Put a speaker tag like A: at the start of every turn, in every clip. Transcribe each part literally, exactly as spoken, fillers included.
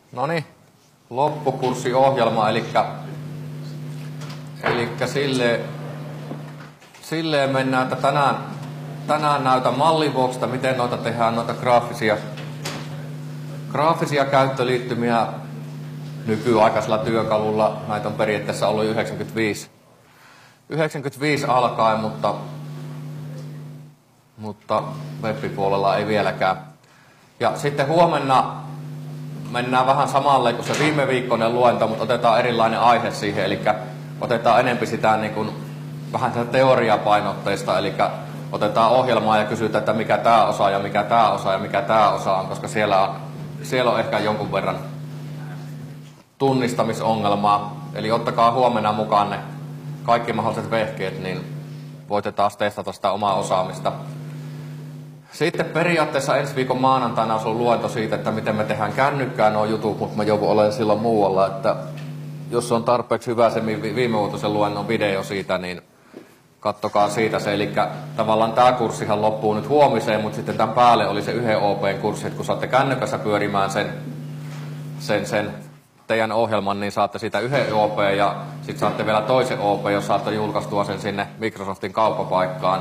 A: No niin, loppukurssiohjelma, eli elikkä sille, silleen mennään, että tänään, tänään näytän mallivuoksista, miten noita tehdään, noita graafisia, graafisia käyttöliittymiä nykyaikaisella työkalulla. Näitä on periaatteessa ollut yhdeksänkymmentäviisi, yhdeksänkymmentäviisi alkaen, mutta, mutta web-puolella ei vieläkään. Ja sitten huomenna mennään vähän samalle kuin se viime viikkoinen luento, mutta otetaan erilainen aihe siihen, eli otetaan enempi sitä niin kuin, vähän sitä teoriapainotteista, eli otetaan ohjelmaa ja kysytään, että mikä tämä osa ja mikä tämä osa ja mikä tämä osa on, koska siellä on, siellä on ehkä jonkun verran tunnistamisongelmaa. Eli ottakaa huomenna mukaan ne kaikki mahdolliset vehkeet, niin voitte taas testata sitä omaa osaamista. Sitten periaatteessa ensi viikon maanantaina on ollut luento siitä, että miten me tehdään kännykkään nuo jutut, mutta mä joudun olemaan silloin muualla, että jos on tarpeeksi hyvä se viimevuotisen luennon video siitä, niin kattokaa siitä se. Eli tavallaan tämä kurssihan loppuu nyt huomiseen, mutta sitten tämän päälle oli se yhden O P:n kurssi, että kun saatte kännykässä pyörimään sen, sen, sen teidän ohjelman, niin saatte siitä yhden O P ja sitten saatte vielä toisen O P, jos saatte julkaistua sen sinne Microsoftin kauppapaikkaan.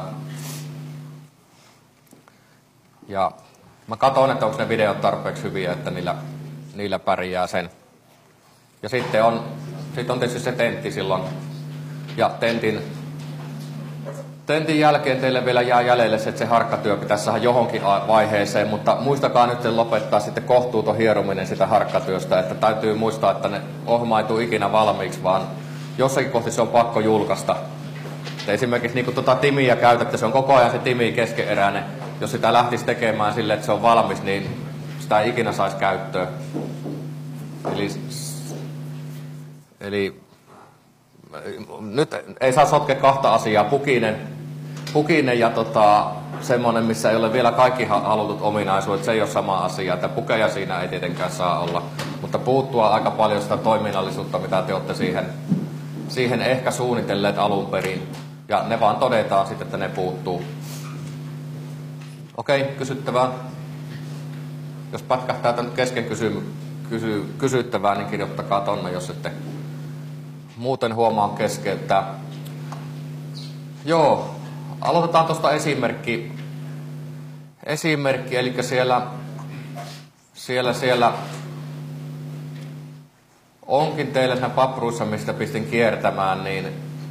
A: Ja mä katson, että onko ne videot tarpeeksi hyviä, että niillä, niillä pärjää sen. Ja sitten on, sit on tietysti se tentti silloin. Ja tentin, tentin jälkeen teille vielä jää jäljelle se, että se harkkatyö pitäisi saada johonkin vaiheeseen, mutta muistakaa nyt lopettaa sitten kohtuuton hierominen sitä harkkatyöstä, että täytyy muistaa, että ne ohjelma ei tule ikinä valmiiksi, vaan jossakin kohti se on pakko julkaista. Et esimerkiksi niin kun tuota timiä käytätte, se on koko ajan se timi keskeneräinen. Jos sitä lähtisi tekemään silleen, että se on valmis, niin sitä ei ikinä saisi käyttöön. Eli, eli nyt ei saa sotkea kahta asiaa. Pukinen, pukinen ja tota, semmoinen, missä ei ole vielä kaikki halutut ominaisuudet, se ei ole sama asia. Että pukeja siinä ei tietenkään saa olla. Mutta puuttua aika paljon sitä toiminnallisuutta, mitä te olette siihen, siihen ehkä suunnitelleet alun perin. Ja ne vaan todetaan sitten, että ne puuttuu. Okei, kysyttävää. Jos pätkähtää tämän kesken kysy, kysy, kysyttävää, niin kirjoittakaa tonne, jos ette muuten huomaa keskeyttää. Joo, aloitetaan tuosta esimerkki. Esimerkki, eli siellä, siellä, siellä onkin teillä siinä papruissa, mistä pistin kiertämään, niin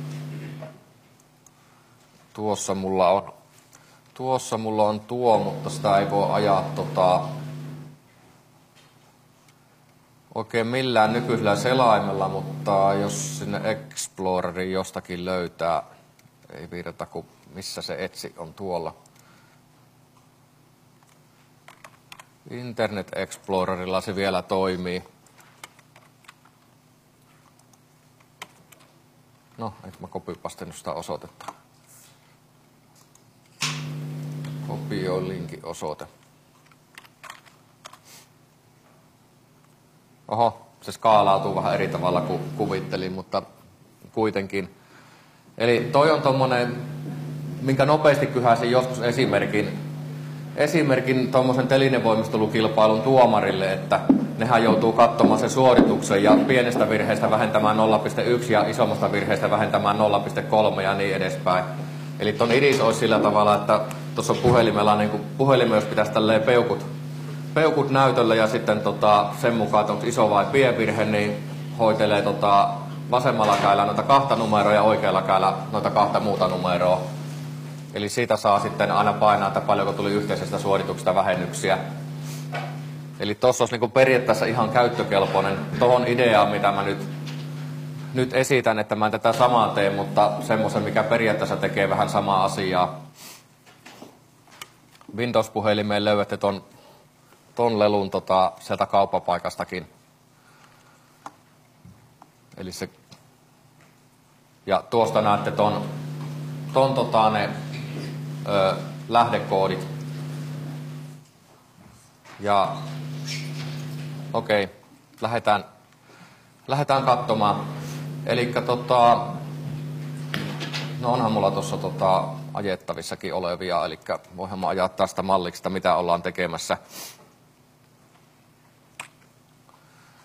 A: tuossa mulla on Tuossa mulla on tuo, mutta sitä ei voi ajaa tota, oikein millään nykyisellä selaimella, mutta jos sinne Exploreriin jostakin löytää, ei virta, kun missä se etsi on tuolla. Internet Explorerilla se vielä toimii. No, eikö mä copypastenut sitä osoitetta? Kopioi linkin osoite. Oho, se skaalautuu vähän eri tavalla kuin kuvittelin, mutta kuitenkin. Eli toi on tommonen, minkä nopeasti kyhäisin joskus esimerkin, esimerkin tommosen telinevoimistelukilpailun tuomarille, että nehän joutuu katsomaan sen suorituksen ja pienestä virheestä vähentämään nolla pilkku yksi ja isommasta virheestä vähentämään nolla pilkku kolme ja niin edespäin. Eli ton idis olisi sillä tavalla, että tuossa on puhelimella, niin puhelimella jos pitäisi tälleen peukut, peukut näytöllä ja sitten tota, sen mukaan, että onko iso vai pieni virhe, niin hoitelee tota, vasemmalla kädellä noita kahta numeroa ja oikealla kädellä noita kahta muuta numeroa. Eli siitä saa sitten aina painaa, että paljonko tuli yhteisestä suorituksesta vähennyksiä. Eli tuossa olisi niin periaatteessa ihan käyttökelpoinen tuohon ideaan, mitä mä nyt, nyt esitän, että mä en tätä samaa tee, mutta semmoisen, mikä periaatteessa tekee vähän samaa asiaa. Windows-puhelimeen löydätte ton, ton lelun tota, sieltä kauppapaikastakin. Eli se, ja tuosta näette ton, ton tota, ne ö, lähdekoodit. Ja okei, okay, lähdetään, lähdetään katsomaan. Eli tota, no onhan mulla tuossa tota, ajettavissakin olevia, eli voihan mä ajaa tästä malliksi, mitä ollaan tekemässä.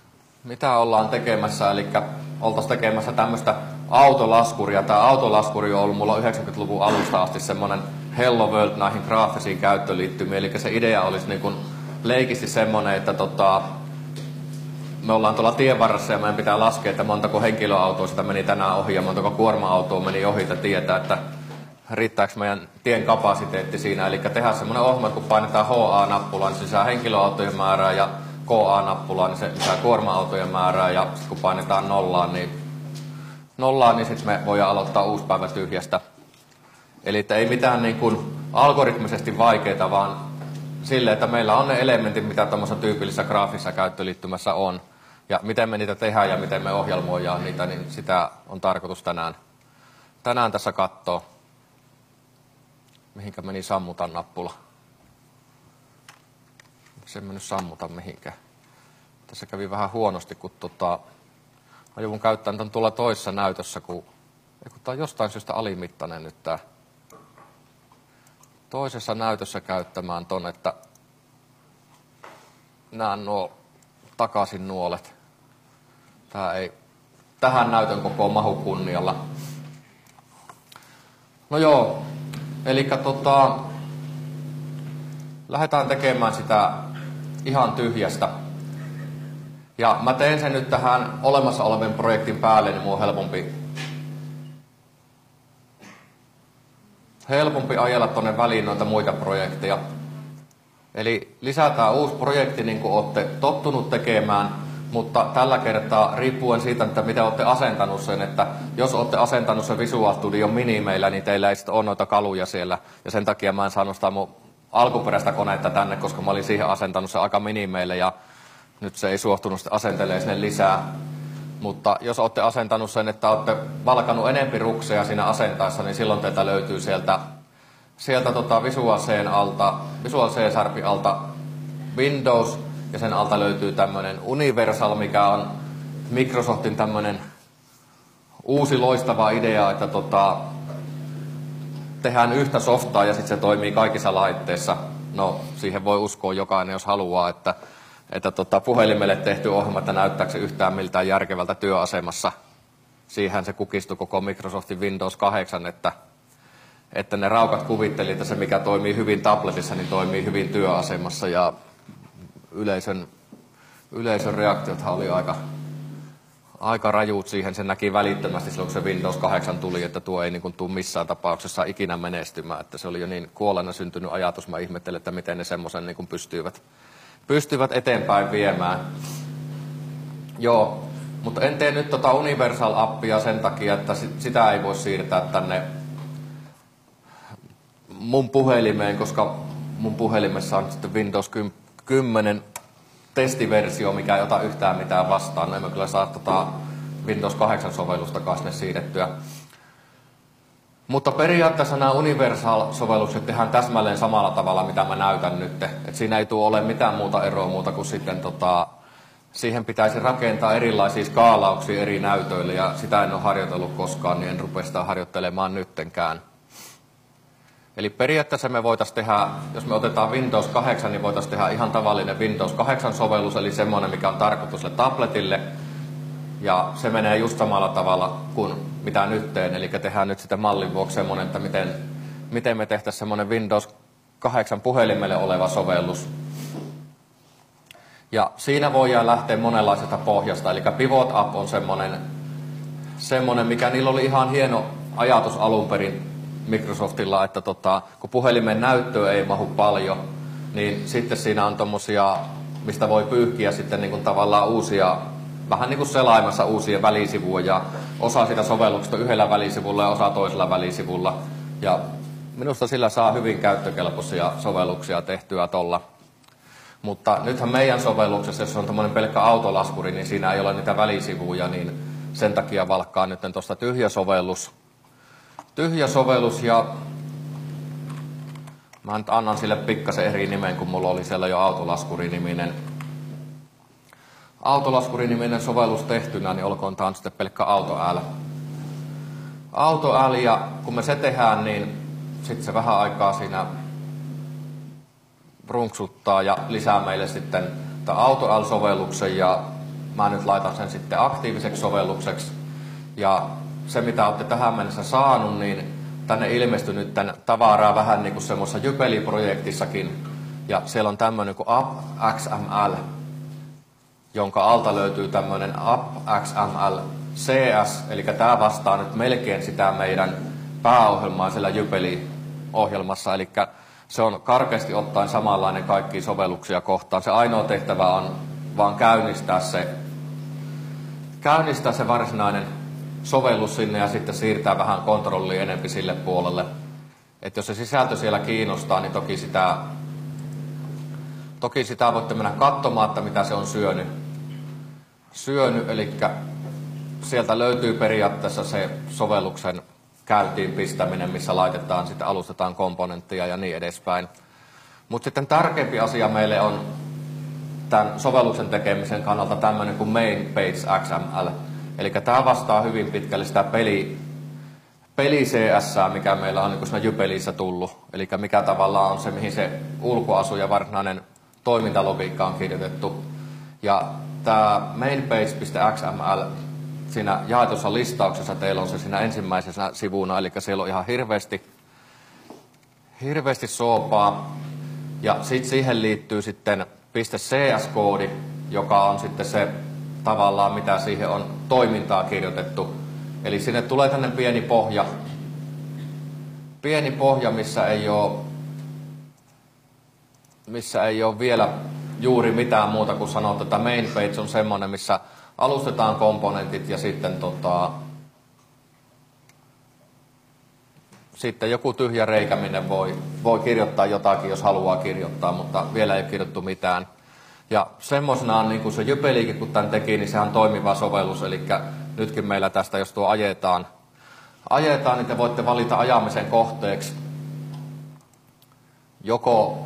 A: mitä ollaan tekemässä, eli oltaisiin tekemässä tämmöistä autolaskuria. Tämä autolaskuri on ollut mulla yhdeksänkymmentäluvun alusta asti semmoinen Hello World näihin graafisiin käyttöliittymiin, eli se idea olisi niin kuin leikisti semmoinen, että tota, me ollaan tuolla tien varressa ja meidän pitää laskea, että montako henkilöautoa sitä meni tänään ohi ja montako kuorma-autoa meni ohi, että tietää, että riittääkö meidän tien kapasiteetti siinä. Eli tehdään semmoinen ohjelma, että kun painetaan H A-nappulaan, niin se lisää henkilöautojen määrää, ja K A-nappulaan, niin se lisää kuorma-autojen määrää, ja sitten kun painetaan nollaan, niin, nollaan, niin sitten me voidaan aloittaa uusi päivä tyhjästä. Eli että ei mitään niin kuin algoritmisesti vaikeaa, vaan sille, että meillä on ne elementit, mitä tuommoisessa tyypillisessä graafisessa käyttöliittymässä on. Ja miten me niitä tehdään ja miten me ohjelmoidaan niitä, niin sitä on tarkoitus tänään, tänään tässä katsoa. Mihinkä meni sammuta nappula? Se ei mennyt sammuta mihinkään. Tässä kävi vähän huonosti, kun tota, mä joudun käyttämään tämän tuolla toisessa näytössä, kun, kun tämä on jostain syystä alimittainen nyt tämä. Toisessa näytössä käyttämään ton, että näen nuo takaisin nuolet. Tää ei tähän näytön kokoon mahu kunnialla. No joo, eli tota, lähdetään tekemään sitä ihan tyhjästä. Ja mä teen sen nyt tähän olemassa olevan projektin päälle, niin mun on helpompi, helpompi ajella tonne väliin noita muita projekteja. Eli lisätään uusi projekti, niin kuin olette tottunut tekemään, mutta tällä kertaa riippuen siitä, että miten olette asentanut sen, että jos olette asentanut sen Visual Studion minimeillä, niin teillä ei sitten ole noita kaluja siellä, ja sen takia mä en saanut sitä mun alkuperäistä konetta tänne, koska mä olin siihen asentanut sen aika minimeille, ja nyt se ei suostunut sitten asentelemaan sinne lisää. Mutta jos olette asentanut sen, että olette valkannut enempi rukseja siinä asentaessa, niin silloin teiltä löytyy sieltä, sieltä tota Visual C:n alta, Visual C-sarpin alta Windows, ja sen alta löytyy tämmöinen Universal, mikä on Microsoftin tämmöinen uusi loistava idea, että tota, tehdään yhtä softaa ja sitten se toimii kaikissa laitteissa. No, siihen voi uskoa jokainen, jos haluaa, että, että tota, puhelimelle tehty ohjelma, että näyttääkö se yhtään miltään järkevältä työasemassa. Siihen se kukistui koko Microsoftin Windows kahdeksan, että, että ne raukat kuvitteli, että se mikä toimii hyvin tabletissa, niin toimii hyvin työasemassa, ja yleisön, yleisön reaktiothan oli aika, aika rajuut siihen. Se näki välittömästi silloin, kun se Windows kahdeksan tuli, että tuo ei niin kuin tule missään tapauksessa ikinä menestymään. Että se oli jo niin kuolleena syntynyt ajatus. Mä ihmettelin, että miten ne semmoisen niin kuin pystyivät, pystyivät eteenpäin viemään. Joo, mutta en tee nyt tota Universal-appia sen takia, että sitä ei voi siirtää tänne mun puhelimeen, koska mun puhelimessa on sitten Windows kymmenen testiversio, mikä ei ota yhtään mitään vastaan. No emme kyllä saa tota Windows kahdeksan sovellustakaan sinne siirrettyä. Mutta periaatteessa nämä Universal-sovellukset tehdään täsmälleen samalla tavalla, mitä mä näytän nyt. Et siinä ei tule ole mitään muuta eroa muuta kuin sitten tota, siihen pitäisi rakentaa erilaisia skaalauksia eri näytöille, ja sitä en ole harjoitellut koskaan, niin en rupea sitä harjoittelemaan nyttenkään. Eli periaatteessa me voitaisiin tehdä, jos me otetaan Windows kahdeksan, niin voitaisiin tehdä ihan tavallinen Windows kahdeksan-sovellus, eli semmoinen, mikä on tarkoitus tabletille. Ja se menee just samalla tavalla kuin mitä nyt teen, eli tehdään nyt sitä mallin vuoksi semmoinen, että miten, miten me tehtäisiin semmoinen Windows kahdeksan puhelimelle oleva sovellus. Ja siinä voidaan lähteä monenlaisesta pohjasta, eli Pivot App on semmoinen, semmoinen, mikä niillä oli ihan hieno ajatus alun perin Microsoftilla, että tota, kun puhelimen näyttöä ei mahu paljon, niin sitten siinä on tommosia, mistä voi pyyhkiä sitten niin kuin tavallaan uusia, vähän niin kuin selaimassa uusia välisivuja, ja osa sitä sovelluksesta yhdellä välisivulla ja osa toisella välisivulla. Ja minusta sillä saa hyvin käyttökelpoisia sovelluksia tehtyä tolla. Mutta nythän meidän sovelluksessa, jos on tommoinen pelkkä autolaskuri, niin siinä ei ole niitä välisivuja, niin sen takia valkkaa nyt tuosta tyhjä sovellus. Tyhjä sovellus, ja mä nyt annan sille pikkasen eri nimen, kun mulla oli siellä jo autolaskuri-niminen, autolaskuri-niminen sovellus tehtynä, niin olkoon tää on sitten pelkkä AutoL. AutoL, ja kun me se tehdään, niin sitten se vähän aikaa siinä runksuttaa ja lisää meille sitten tämän AutoL-sovelluksen, ja mä nyt laitan sen sitten aktiiviseksi sovellukseksi. Ja se, mitä olette tähän mennessä saanut, niin tänne ilmestyi nyt tämän tavaraa vähän niin kuin semmoisessa Jypeli-projektissakin. Ja siellä on tämmöinen kuin app.xml, jonka alta löytyy tämmöinen app.xml C S, eli tämä vastaa nyt melkein sitä meidän pääohjelmaa siellä Jypeli-ohjelmassa, eli se on karkeasti ottaen samanlainen kaikkia sovelluksia kohtaan. Se ainoa tehtävä on vaan käynnistää se, käynnistää se varsinainen sovellus sinne ja sitten siirtää vähän kontrollia enempi sille puolelle. Että jos se sisältö siellä kiinnostaa, niin toki sitä, toki sitä voitte mennä katsomaan, että mitä se on syönyt. syönyt eli sieltä löytyy periaatteessa se sovelluksen käyntiin pistäminen, missä laitetaan, sitten alustetaan komponenttia ja niin edespäin. Mutta sitten tärkeämpi asia meille on tämän sovelluksen tekemisen kannalta tämmöinen kuin main page X M L. Eli tämä vastaa hyvin pitkälle sitä peli, peli C S, mikä meillä on niin siinä Jypelissä tullut. Eli mikä tavallaan on se, mihin se ulkoasu ja varsinainen toimintalogiikka on kirjoitettu. Ja tämä mainpage.xml, siinä jaetussa listauksessa teillä on se siinä ensimmäisessä sivuna, eli siellä on ihan hirveästi, hirveästi soopaa. Ja sitten siihen liittyy sitten .cs-koodi, joka on sitten se tavallaan, mitä siihen on toimintaa kirjoitettu. Eli sinne tulee tänne pieni pohja, pieni pohja, missä ei ole, missä ei ole vielä juuri mitään muuta kuin sanoa, että main page on semmoinen, missä alustetaan komponentit ja sitten, tota, sitten joku tyhjä reikä, minne voi, voi kirjoittaa jotakin, jos haluaa kirjoittaa, mutta vielä ei ole kirjoittu mitään. Ja semmoisenaan, niin kuin se Jypelikin, kun tämän teki, niin sehän on toimiva sovellus, eli nytkin meillä tästä, jos tuo ajetaan, ajetaan, niin te voitte valita ajamisen kohteeksi joko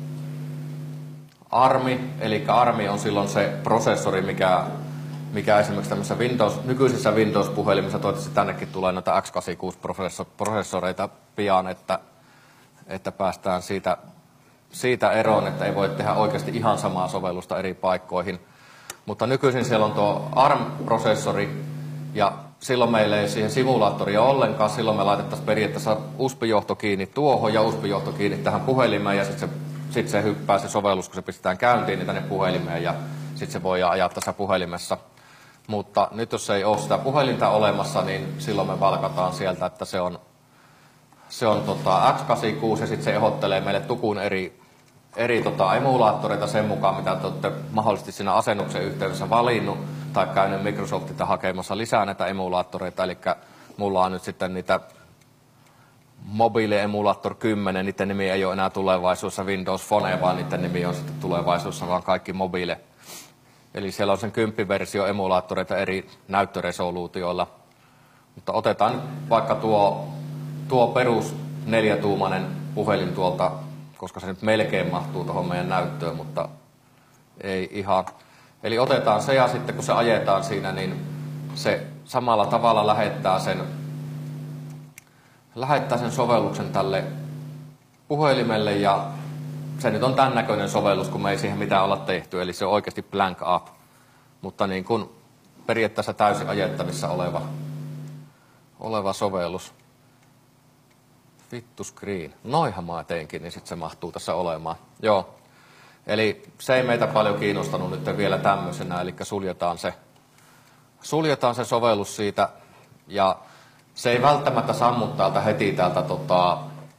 A: ARMi, eli ARMi on silloin se prosessori, mikä, mikä esimerkiksi tämmöisissä Windows, nykyisissä Windows-puhelimissa, toivottavasti tännekin tulee noita x kahdeksankymmentäkuusi-prosessoreita pian, että, että päästään siitä, siitä eroon, että ei voi tehdä oikeasti ihan samaa sovellusta eri paikkoihin. Mutta nykyisin siellä on tuo ARM-prosessori, ja silloin meillä ei siihen simulaattoria ollenkaan, silloin me laitettaisiin periaatteessa U S B-johto kiinni tuohon ja U S B-johto kiinni tähän puhelimeen, ja sitten se Sitten se hyppää se sovellus, kun se pistetään käyntiin, niin tänne puhelimeen ja sitten se voi ajaa tässä puhelimessa. Mutta nyt jos ei ole sitä puhelinta olemassa, niin silloin me valkataan sieltä, että se on, se on tota x kahdeksankymmentäkuusi ja sitten se ehdottelee meille tukun eri, eri tota emulaattoreita sen mukaan, mitä te olette mahdollisesti siinä asennuksen yhteydessä valinnut tai käynyt Microsoftilta hakemassa lisää näitä emulaattoreita. Eli mulla on nyt sitten niitä Mobile Emulator kymmenen, niiden nimi ei ole enää tulevaisuudessa Windows Phone, vaan niiden nimi on sitten tulevaisuudessa vaan kaikki mobile. Eli siellä on sen kymppiversio emulaattoreita eri näyttöresoluutioilla. Mutta otetaan nyt vaikka tuo, tuo perus neljätuumainen puhelin tuolta, koska se nyt melkein mahtuu tuohon meidän näyttöön, mutta ei ihan. Eli otetaan se ja sitten kun se ajetaan siinä, niin se samalla tavalla lähettää sen lähettää sen sovelluksen tälle puhelimelle ja se nyt on tämän näköinen sovellus, kun me ei siihen mitään olla tehty, eli se on oikeasti blank app, mutta niin kuin periaatteessa täysin ajettavissa oleva, oleva sovellus. Vittu screen. Noihan mä teinkin, niin sitten se mahtuu tässä olemaan. Joo. Eli se ei meitä paljon kiinnostanut nyt vielä tämmöisenä, eli suljetaan se, suljetaan se sovellus siitä ja se ei välttämättä sammu täältä heti täältä tota,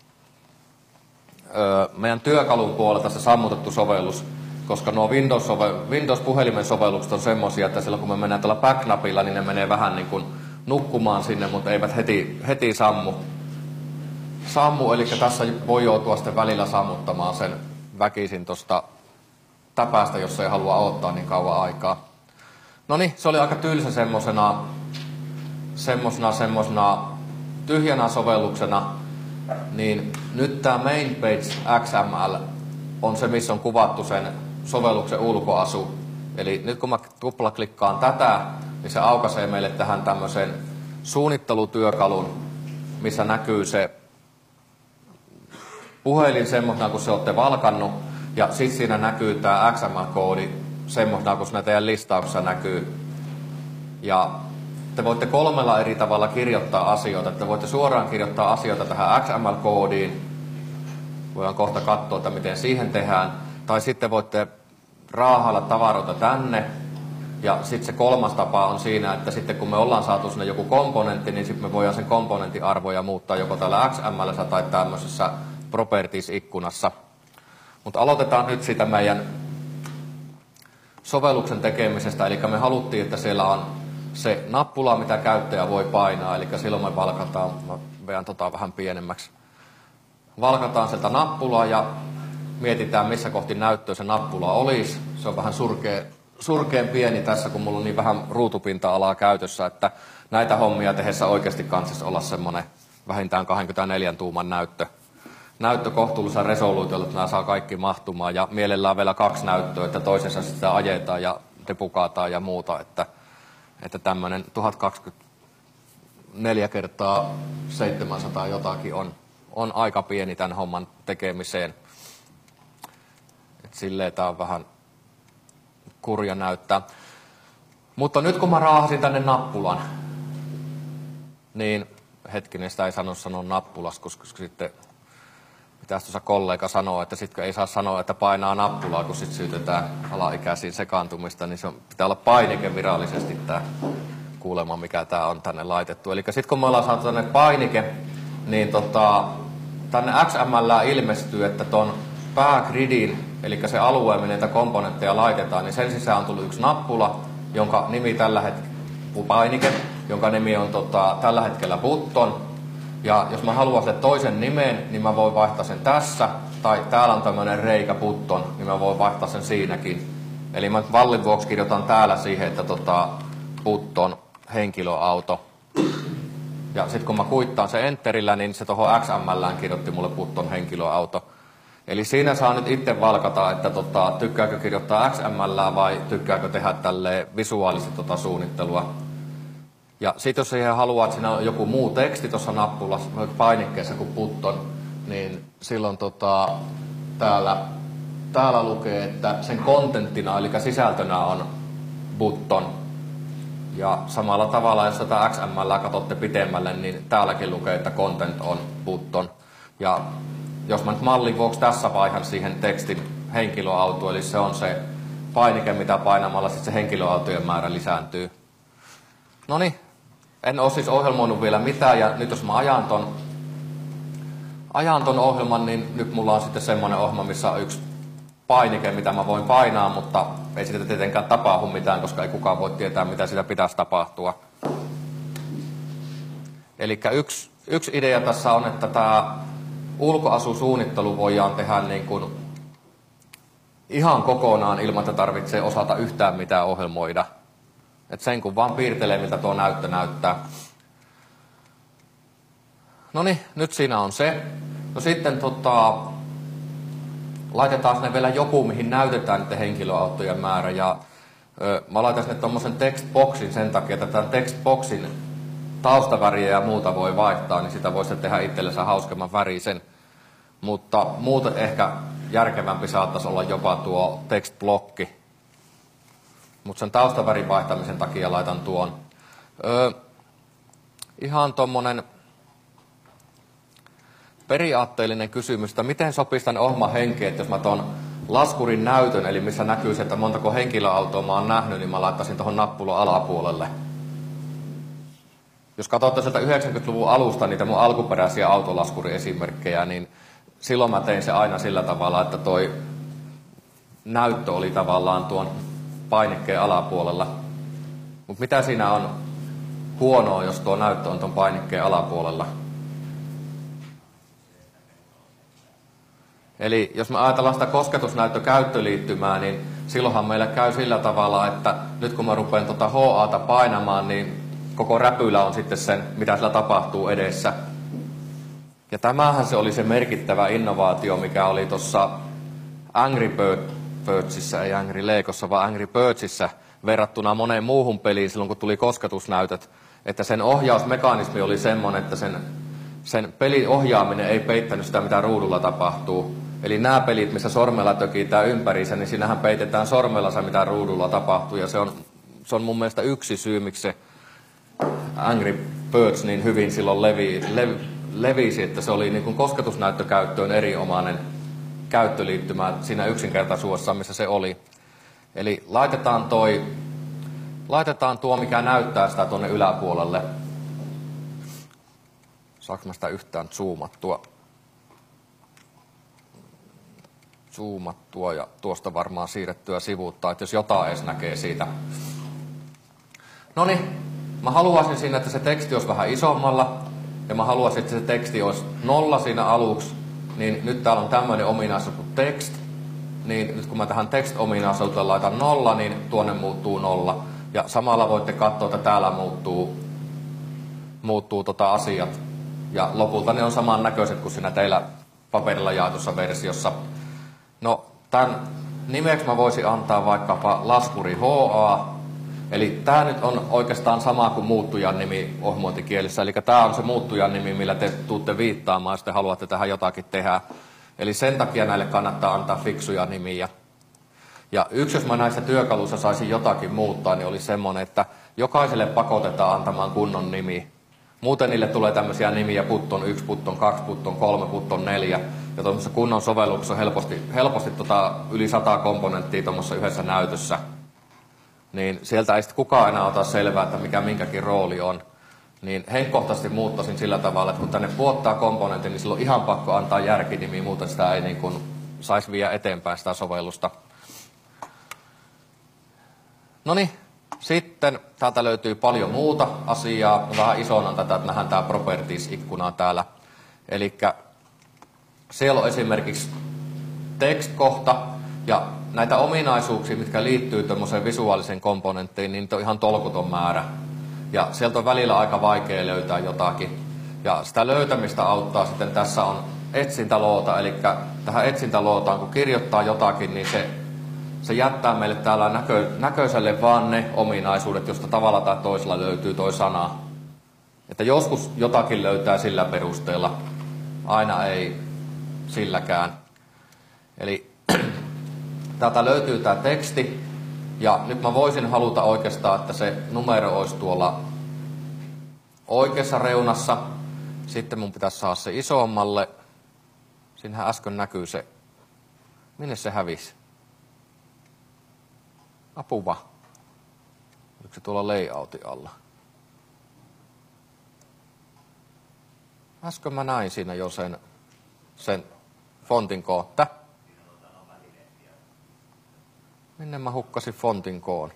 A: ö, meidän työkalun puolelta se sammutettu sovellus, koska nuo Windows Windows-puhelimen sovellukset on semmoisia, että silloin kun me mennään tällä back-napilla, niin ne menee vähän niin kuin nukkumaan sinne, mutta eivät heti, heti sammu. Sammu, eli tässä voi joutua sitten välillä sammuttamaan sen väkisin tuosta täpästä, jos ei halua odottaa niin kauan aikaa. No niin, se oli aika tylsä semmosena semmosena, semmosena tyhjänä sovelluksena, niin nyt tämä main page X M L on se, missä on kuvattu sen sovelluksen ulkoasu. Eli nyt kun mä tuplaklikkaan tätä, niin se aukaisee meille tähän tämmöisen suunnittelutyökalun, missä näkyy se puhelin semmoisena, kun se olette valkannut, ja sitten siinä näkyy tämä X M L-koodi semmoisena, kun siinä teidän listauksessa näkyy. Ja te voitte kolmella eri tavalla kirjoittaa asioita. Te voitte suoraan kirjoittaa asioita tähän X M L-koodiin. Voidaan kohta katsoa, että miten siihen tehdään. Tai sitten voitte raahailla tavaroita tänne. Ja sitten se kolmas tapa on siinä, että sitten kun me ollaan saatu sinne joku komponentti, niin sitten me voidaan sen komponentin arvoja muuttaa joko täällä X M L:ssä tai tämmöisessä Properties-ikkunassa. Mutta aloitetaan nyt siitä meidän sovelluksen tekemisestä. Eli me haluttiin, että siellä on se nappula, mitä käyttäjä voi painaa. Eli silloin me valkataan, mä vedän tota vähän pienemmäksi. Valkataan sieltä nappulaa ja mietitään, missä kohti näyttöä se nappula olisi. Se on vähän surkea, surkeen pieni tässä, kun mulla on niin vähän ruutupinta-alaa käytössä, että näitä hommia tehdessä oikeasti kansis olla semmoinen vähintään kaksikymmentäneljä tuuman näyttö. Näyttö kohtuullisella resoluutiolla, että nämä saa kaikki mahtumaan ja mielellään vielä kaksi näyttöä, että toisessa sitä ajetaan ja depukaataan ja muuta, että, että tämmöinen tuhat kaksikymmentäneljä kertaa seitsemänsataa jotakin on, on aika pieni tämän homman tekemiseen. Et silleen tää on vähän kurja näyttää. Mutta nyt kun mä raahasin tänne nappulan, niin hetkinen, sitä ei sano sanoa nappulas, koska sitten pitäisi tuossa kollega sanoa, että sitten ei saa sanoa, että painaa nappulaa, kun sitten syytetään alaikäisiin sekaantumista, niin se on, pitää olla painike virallisesti tämä kuulema, mikä tämä on tänne laitettu. Eli sitten kun me ollaan saatu tänne painike, niin tota, tänne X M L ilmestyy, että ton päägridin, eli se alue, minne niitä komponentteja laitetaan, niin sen sisään on tullut yksi nappula, jonka nimi tällä hetkellä painike, jonka nimi on tota, tällä hetkellä button. Ja jos mä haluan sen toisen nimen, niin mä voin vaihtaa sen tässä. Tai täällä on tämmönen reikä button, niin mä voin vaihtaa sen siinäkin. Eli mä vallin vuoksi kirjoitan täällä siihen, että tota, button henkilöauto. Ja sitten kun mä kuittaan sen enterillä, niin se tuohon X M L:ään kirjoitti mulle button henkilöauto. Eli siinä saa nyt itse valkata, että tota, tykkääkö kirjoittaa X M L:ää vai tykkääkö tehdä tälleen visuaalista tota suunnittelua. Ja sitten jos siihen haluaa, että siinä on joku muu teksti tuossa nappulassa, painikkeessa kuin button, niin silloin tota, täällä, täällä lukee, että sen kontenttina, eli sisältönä on button. Ja samalla tavalla, jos tätä X M L:ää katsotte pitemmälle, niin täälläkin lukee, että content on button. Ja jos mä nyt mallin vuoksi tässä vaihan siihen tekstin henkilöauto, eli se on se painike, mitä painamalla sitten se henkilöautojen määrä lisääntyy. Noniin, en ole siis ohjelmoinut vielä mitään, ja nyt jos mä ajan ton, ajan ton ohjelman, niin nyt mulla on sitten semmoinen ohjelma, missä on yksi painike, mitä mä voin painaa, mutta ei siitä tietenkään tapahdu mitään, koska ei kukaan voi tietää, mitä siitä pitäisi tapahtua. Eli yksi, yksi idea tässä on, että tämä ulkoasusuunnittelu voidaan tehdä niin kuin ihan kokonaan ilman, että tarvitsee osata yhtään mitään ohjelmoida. Et sen kun vaan piirtelee, miltä tuo näyttö näyttää. Noniin, nyt siinä on se. No sitten tota, laitetaan sinne vielä joku, mihin näytetään niiden henkilöautojen määrä. Ja, ö, mä laitan sinne tommosen textboxin sen takia, että tämän textboxin taustaväriä ja muuta voi vaihtaa, niin sitä voi sitten tehdä itsellensä hauskemman värisen. Mutta muuten ehkä järkevämpi saattaisi olla jopa tuo tekstblokki. Mutta sen taustavärin vaihtamisen takia laitan tuon. Öö, ihan tommonen periaatteellinen kysymys, että miten sopisi tämän ohjelman henkeä, että jos mä ton laskurin näytön, eli missä näkyy se, että montako henkilöautoa mä oon nähnyt, niin mä laittaisin tuohon nappulan alapuolelle. Jos katsotte sieltä yhdeksänkymmentäluvun alusta niitä mun alkuperäisiä autolaskuriesimerkkejä, niin silloin mä tein se aina sillä tavalla, että toi näyttö oli tavallaan tuon painikkeen alapuolella. Mutta mitä siinä on huonoa, jos tuo näyttö on tuon painikkeen alapuolella? Eli jos me ajatellaan sitä kosketusnäyttökäyttöliittymää, niin silloinhan meillä käy sillä tavalla, että nyt kun mä rupean tuota H A:ta painamaan, niin koko räpylä on sitten sen, mitä sillä tapahtuu edessä. Ja tämähän se oli se merkittävä innovaatio, mikä oli tuossa Angry Birdsissa, ei Angry Legossa, vaan Angry Birdsissa verrattuna moneen muuhun peliin silloin, kun tuli kosketusnäytöt. Että sen ohjausmekanismi oli semmoinen, että sen, sen pelin ohjaaminen ei peittänyt sitä, mitä ruudulla tapahtuu. Eli nämä pelit, missä sormella tökitään ympäriinsä, niin siinähän peitetään sormella se, mitä ruudulla tapahtuu. Ja se on, se on mun mielestä yksi syy, miksi se Angry Birds niin hyvin silloin levi, levi, levisi, että se oli niin kuin kosketusnäyttökäyttöön erinomainen käyttöliittymä siinä yksinkertaisuudessa, missä se oli. Eli laitetaan, toi, laitetaan tuo, mikä näyttää sitä tuonne yläpuolelle. Saanko mä sitä yhtään zoomattua? Zoomattua ja tuosta varmaan siirrettyä sivuuttaa, että jos jotain edes näkee siitä. Noniin, mä haluaisin siinä, että se teksti olisi vähän isommalla. Ja mä haluaisin, että se teksti olisi nolla siinä aluksi. Niin nyt täällä on tämmöinen ominaisuus kuin text. Niin nyt kun mä tähän text-ominaisuuteen laitan nolla, niin tuonne muuttuu nolla. Ja samalla voitte katsoa, että täällä muuttuu, muuttuu tota asiat. Ja lopulta ne on samannäköiset kuin siinä teillä paperilla jaetussa versiossa. No, tämän nimeksi mä voisin antaa vaikkapa laskuri H A. Eli tämä nyt on oikeastaan sama kuin muuttujan nimi ohjelmointikielissä. Eli tämä on se muuttujan nimi, millä te tuutte viittaamaan, jos te haluatte tähän jotakin tehdä. Eli sen takia näille kannattaa antaa fiksuja nimiä. Ja yksi, jos mä näissä työkaluissa saisin jotakin muuttaa, niin oli semmoinen, että jokaiselle pakotetaan antamaan kunnon nimi. Muuten niille tulee tämmöisiä nimiä, putton yksi, putton kaksi, putton kolme, putton neljä. Ja tuollaisessa kunnon sovelluksessa on helposti, helposti tota yli sata komponenttia tuommoisessa yhdessä näytössä. Niin sieltä ei sitten kukaan enää ota selvää, että mikä minkäkin rooli on. Niin henkkohtaisesti muuttaisin sillä tavalla, että kun tänne puottaa komponentin, niin silloin on ihan pakko antaa järkinimi, muuten sitä ei niin kuin saisi viedä eteenpäin sitä sovellusta. Noniin, sitten täältä löytyy paljon muuta asiaa. Vähän isona tätä, että nähdään tämä Properties-ikkuna täällä. Eli siellä on esimerkiksi text-kohta ja näitä ominaisuuksia, mitkä liittyy tuommoiseen visuaaliseen komponenttiin, niin niitä on ihan tolkuton määrä. Ja sieltä on välillä aika vaikea löytää jotakin. Ja sitä löytämistä auttaa sitten, tässä on etsintäloota, eli tähän etsintälootaan, kun kirjoittaa jotakin, niin se, se jättää meille täällä näkö, näköiselle vaan ne ominaisuudet, josta tavalla tai toisella löytyy toi sana. Että joskus jotakin löytää sillä perusteella, aina ei silläkään. Eli täältä löytyy tämä teksti, ja nyt mä voisin haluta oikeastaan, että se numero olisi tuolla oikeassa reunassa. Sitten mun pitäisi saada se isommalle. Siinähän äsken näkyy se. Minne se hävisi? Apuva. Oliko se tuolla layoutin alla? Äsken mä näin siinä jo sen, sen fontin kohta. Minne mä hukkasin fontin koon?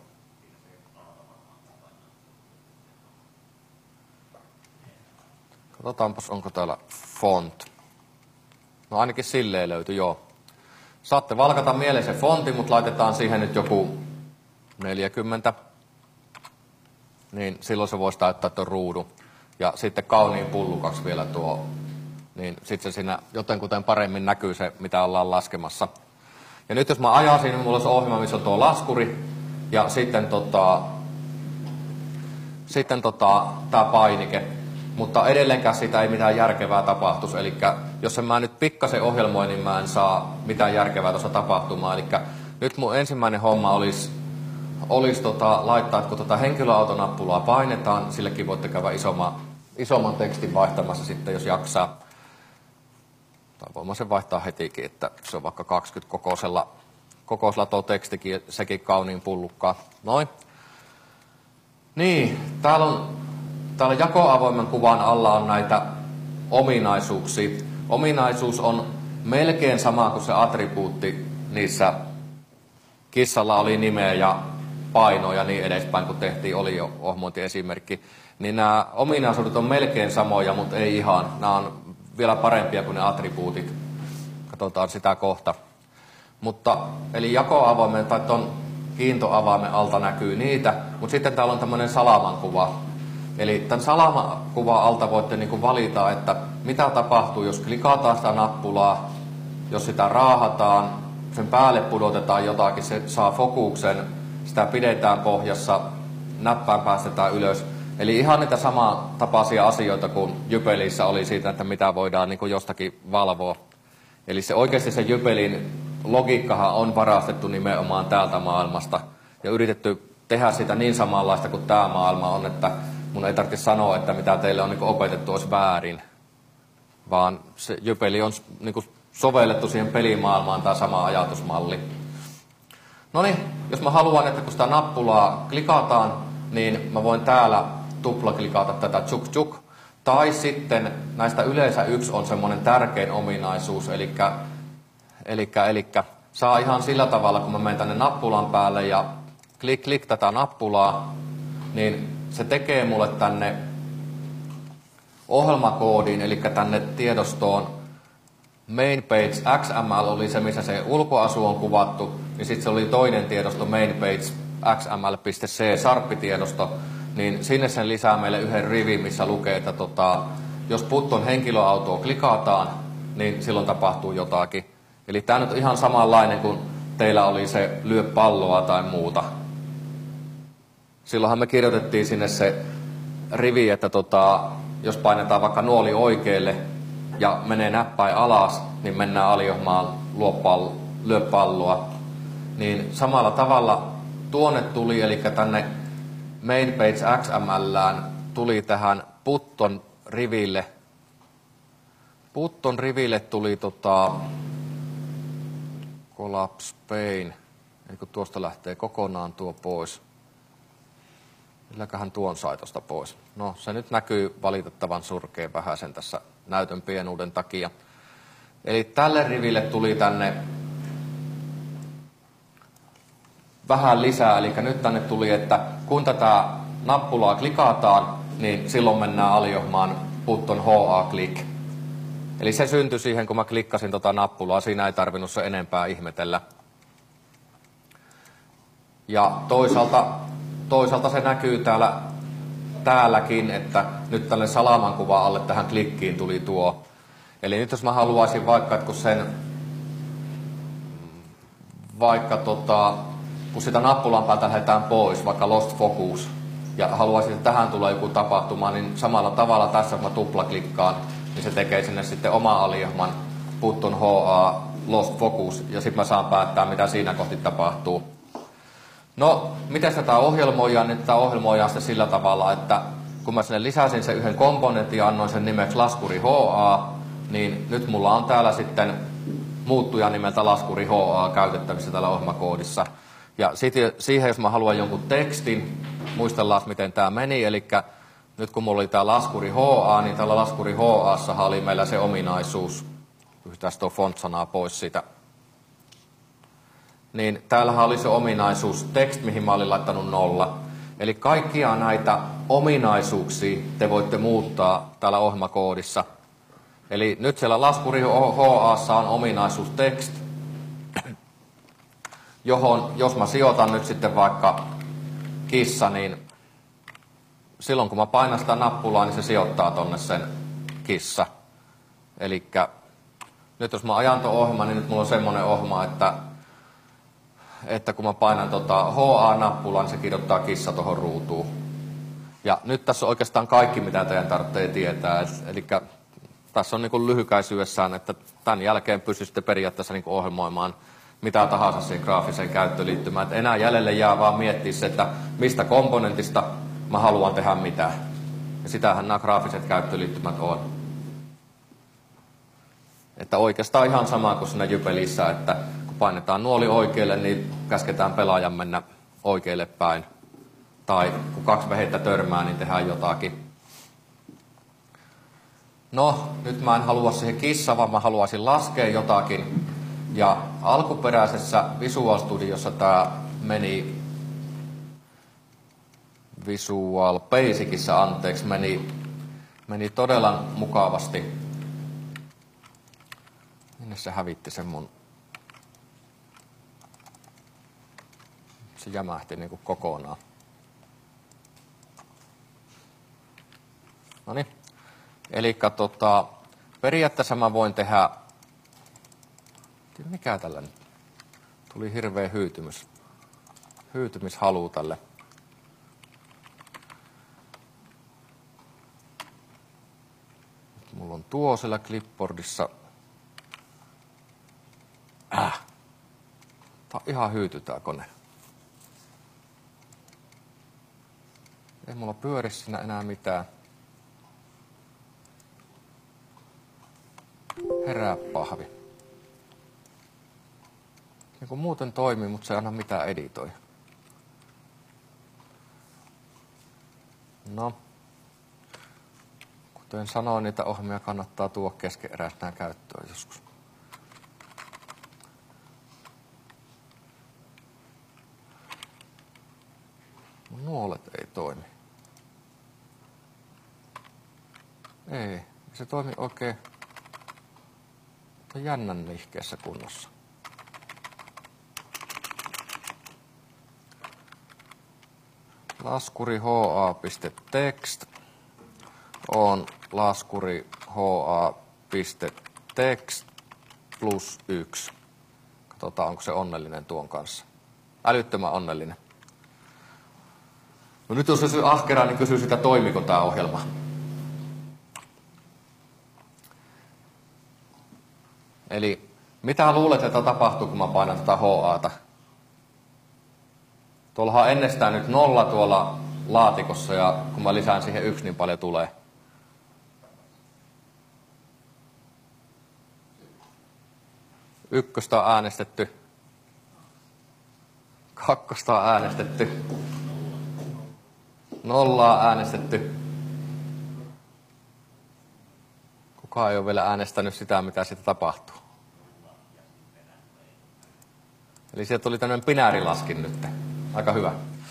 A: Katsotaanpas, onko täällä font. No ainakin silleen löytyy, joo. Saatte valkata mieleen se fonti, mutta laitetaan siihen nyt joku neljäkymmentä. Niin silloin se voisi täyttää tuon ruudun. Ja sitten kauniin pullukaksi vielä tuo. Niin sitten se siinä jotenkuten paremmin näkyy se, mitä ollaan laskemassa. Ja nyt jos mä ajasin, niin mulla olisi ohjelma, missä on tuo laskuri. Ja sitten tota, sitten tota, tää painike. Mutta edelleenkään sitä ei mitään järkevää tapahtuisi. Eli jos en mä nyt pikkasen ohjelmoin, niin mä en saa mitään järkevää tuossa tapahtumaan. Eli nyt mun ensimmäinen homma olisi, olisi tota, laittaa, että kun tota henkilöautonappulaa painetaan, sillekin voitte käydä isomman, isomman tekstin vaihtamassa sitten, jos jaksaa. Tai voin sen vaihtaa hetikin, että se on vaikka kaksikymmentä kokoisella, kokoisella tuo tekstikin, sekin kauniin pullukkaa. Noin. Niin, täällä on täällä jakoavoimen kuvan alla on näitä ominaisuuksia. Ominaisuus on melkein sama kuin se attribuutti niissä kissalla oli nimeä ja painoa ja niin edespäin, kun tehtiin oli jo ohjelmointiesimerkki. Niin nämä ominaisuudet on melkein samoja, mutta ei ihan. Nämä on vielä parempia kuin ne attribuutit. Katsotaan sitä kohta. Mutta, eli jakoavoimen tai tuon kiintoavaimen alta näkyy niitä, mutta sitten täällä on tämmöinen salamankuva. Eli tämän salamakuvan alta voitte niin kuin valita, että mitä tapahtuu, jos klikataan sitä nappulaa, jos sitä raahataan, sen päälle pudotetaan jotakin, se saa fokuksen, sitä pidetään pohjassa, näppään päästetään ylös. Eli ihan niitä samantapaisia asioita kuin Jypelissä oli siitä, että mitä voidaan niin kuin jostakin valvoa. Eli se oikeasti se Jypelin logiikkahan on varastettu nimenomaan täältä maailmasta ja yritetty tehdä sitä niin samanlaista kuin tämä maailma on, että mun ei tarvitse sanoa, että mitä teille on niin kuin opetettu olisi väärin, vaan se Jypeli on niin kuin sovellettu siihen pelimaailmaan tämä sama ajatusmalli. No niin, jos mä haluan, että kun sitä nappulaa klikataan, niin mä voin täällä tuplaklikata tätä tjuk tjuk. Tai sitten näistä yleensä yksi on semmoinen tärkein ominaisuus, eli, eli, eli saa ihan sillä tavalla, kun mä menen tänne nappulan päälle ja klik klik tätä nappulaa, niin se tekee mulle tänne ohjelmakoodiin, eli tänne tiedostoon main page X M L oli se, missä se ulkoasu on kuvattu, niin sitten se oli toinen tiedosto main page X M L.c sarppitiedosto, niin sinne sen lisää meille yhden rivin, missä lukee, että tota, jos Putton henkilöautoa klikataan, niin silloin tapahtuu jotakin. Eli tämä nyt on ihan samanlainen kuin teillä oli se lyö palloa tai muuta. Silloinhan me kirjoitettiin sinne se rivi, että tota, jos painetaan vaikka nuoli oikealle ja menee näppäin alas, niin mennään aliohmaan lyö palloa. Niin samalla tavalla tuonne tuli, eli tänne main page X M L:ään tuli tähän Putton riville. Putton riville tuli tota, collapse pane, eli kun tuosta lähtee kokonaan tuo pois. Milläköhän tuon sai tuosta pois? No, se nyt näkyy valitettavan surkeen vähäisen tässä näytön pienuuden takia. Eli tälle riville tuli tänne vähän lisää, eli nyt tänne tuli, että kun tätä nappulaa klikataan, niin silloin mennään aliohmaan Putton H A-click. Eli se syntyi siihen, kun mä klikkasin tota nappulaa, siinä ei tarvinnut se enempää ihmetellä. Ja toisaalta, toisaalta se näkyy täällä, täälläkin, että nyt tälle salaman kuvan alle tähän klikkiin tuli tuo. Eli nyt jos mä haluaisin vaikka, että kun sen, vaikka tota, kun sitä nappulan päältä lähdetään pois, vaikka lost focus, ja haluaisin, että tähän tulee joku tapahtuma, niin samalla tavalla tässä, kun mä tuplaklikkaan, niin se tekee sinne sitten oma aliohman Putton H A lost focus, ja sitten mä saan päättää, mitä siinä kohti tapahtuu. No, miten tätä ohjelmoidaan? Nyt tätä ohjelmoidaan sitten sillä tavalla, että kun mä sinne lisäsin sen yhden komponentin ja annoin sen nimeksi laskuri H A, niin nyt mulla on täällä sitten muuttuja nimeltä laskuri H A käytettävissä täällä ohjelmakoodissa. Ja sitten siihen, jos mä haluan jonkun tekstin, muistellaan miten tämä meni, eli nyt kun mulla oli tämä laskuri H A, niin tällä laskuri H A:ssa oli meillä se ominaisuus, yhtäs tuo font-sanaa pois siitä, niin täällähän oli se ominaisuus text, mihin mä olin laittanut nolla. Eli kaikkia näitä ominaisuuksia te voitte muuttaa täällä ohjelmakoodissa. Eli nyt siellä laskuri H A:ssa on ominaisuus text, johon, jos mä sijoitan nyt sitten vaikka kissa, niin silloin kun mä painan sitä nappulaa, niin se sijoittaa tonne sen kissa. Elikkä nyt jos mä ajan tuon ohjelman, niin nyt mulla on semmoinen ohjelma, että, että kun mä painan tota H A-nappulaa, niin se kirjoittaa kissa tuohon ruutuun. Ja nyt tässä on oikeastaan kaikki, mitä teidän tarvitsee tietää. Eli tässä on niin kuin lyhykäisyydessään, että tämän jälkeen pystyisitte periaatteessa niin kuin ohjelmoimaan mitä tahansa siihen graafiseen käyttöliittymään. Että enää jäljelle jää vaan miettiä se, että mistä komponentista mä haluan tehdä mitä. Ja sitähän nämä graafiset käyttöliittymät on. Että oikeastaan ihan sama kuin siinä Jypelissä, että kun painetaan nuoli oikealle, niin käsketään pelaajan mennä oikealle päin. Tai kun kaksi vehettä törmää, niin tehdään jotakin. No, nyt mä en halua siihen kissa, vaan mä haluaisin laskea jotakin. Ja alkuperäisessä Visual Studiossa tämä meni Visual Basicissa, anteeksi, meni, meni todella mukavasti. Minne se hävitti sen mun? Se jämähti niin kuin kokonaan. Noniin. Elikkä tota, periaatteessa mä voin tehdä, mikä tällä nyt? Tuli hirveä hyytymys. Hyytymishalu tälle. Mulla on tuo siellä clipboardissa. ihan hyyty tää kone. Ei mulla pyöri siinä enää mitään. Herää pahvi. Niin kuin muuten toimii, mutta se ei anna mitään editoi. No. Kuten sanoin, niitä ohjelmia kannattaa tuoda keskeneräisenä käyttöön joskus. Nuolet ei toimi. Ei, se toimi oikein jännän nihkeessä kunnossa. Laskuri ha.text on laskuri ha.text plus yksi. Katsotaan, onko se onnellinen tuon kanssa. Älyttömän onnellinen. No nyt jos se syy ahkeraa, niin kysyy sitä, toimiko tämä ohjelma. Eli mitä luulet, että tapahtuu, kun mä painan tätä ha-ta? Tuollahan on ennestään nyt nolla tuolla laatikossa, ja kun mä lisään siihen yksi, niin paljon tulee. Ykköstä on äänestetty. Kakkosta on äänestetty. Nollaa äänestetty. Kukaan ei ole vielä äänestänyt sitä, mitä siitä tapahtuu. Eli sieltä tuli tämmöinen binäärilaskin nyt. Aika hyvä.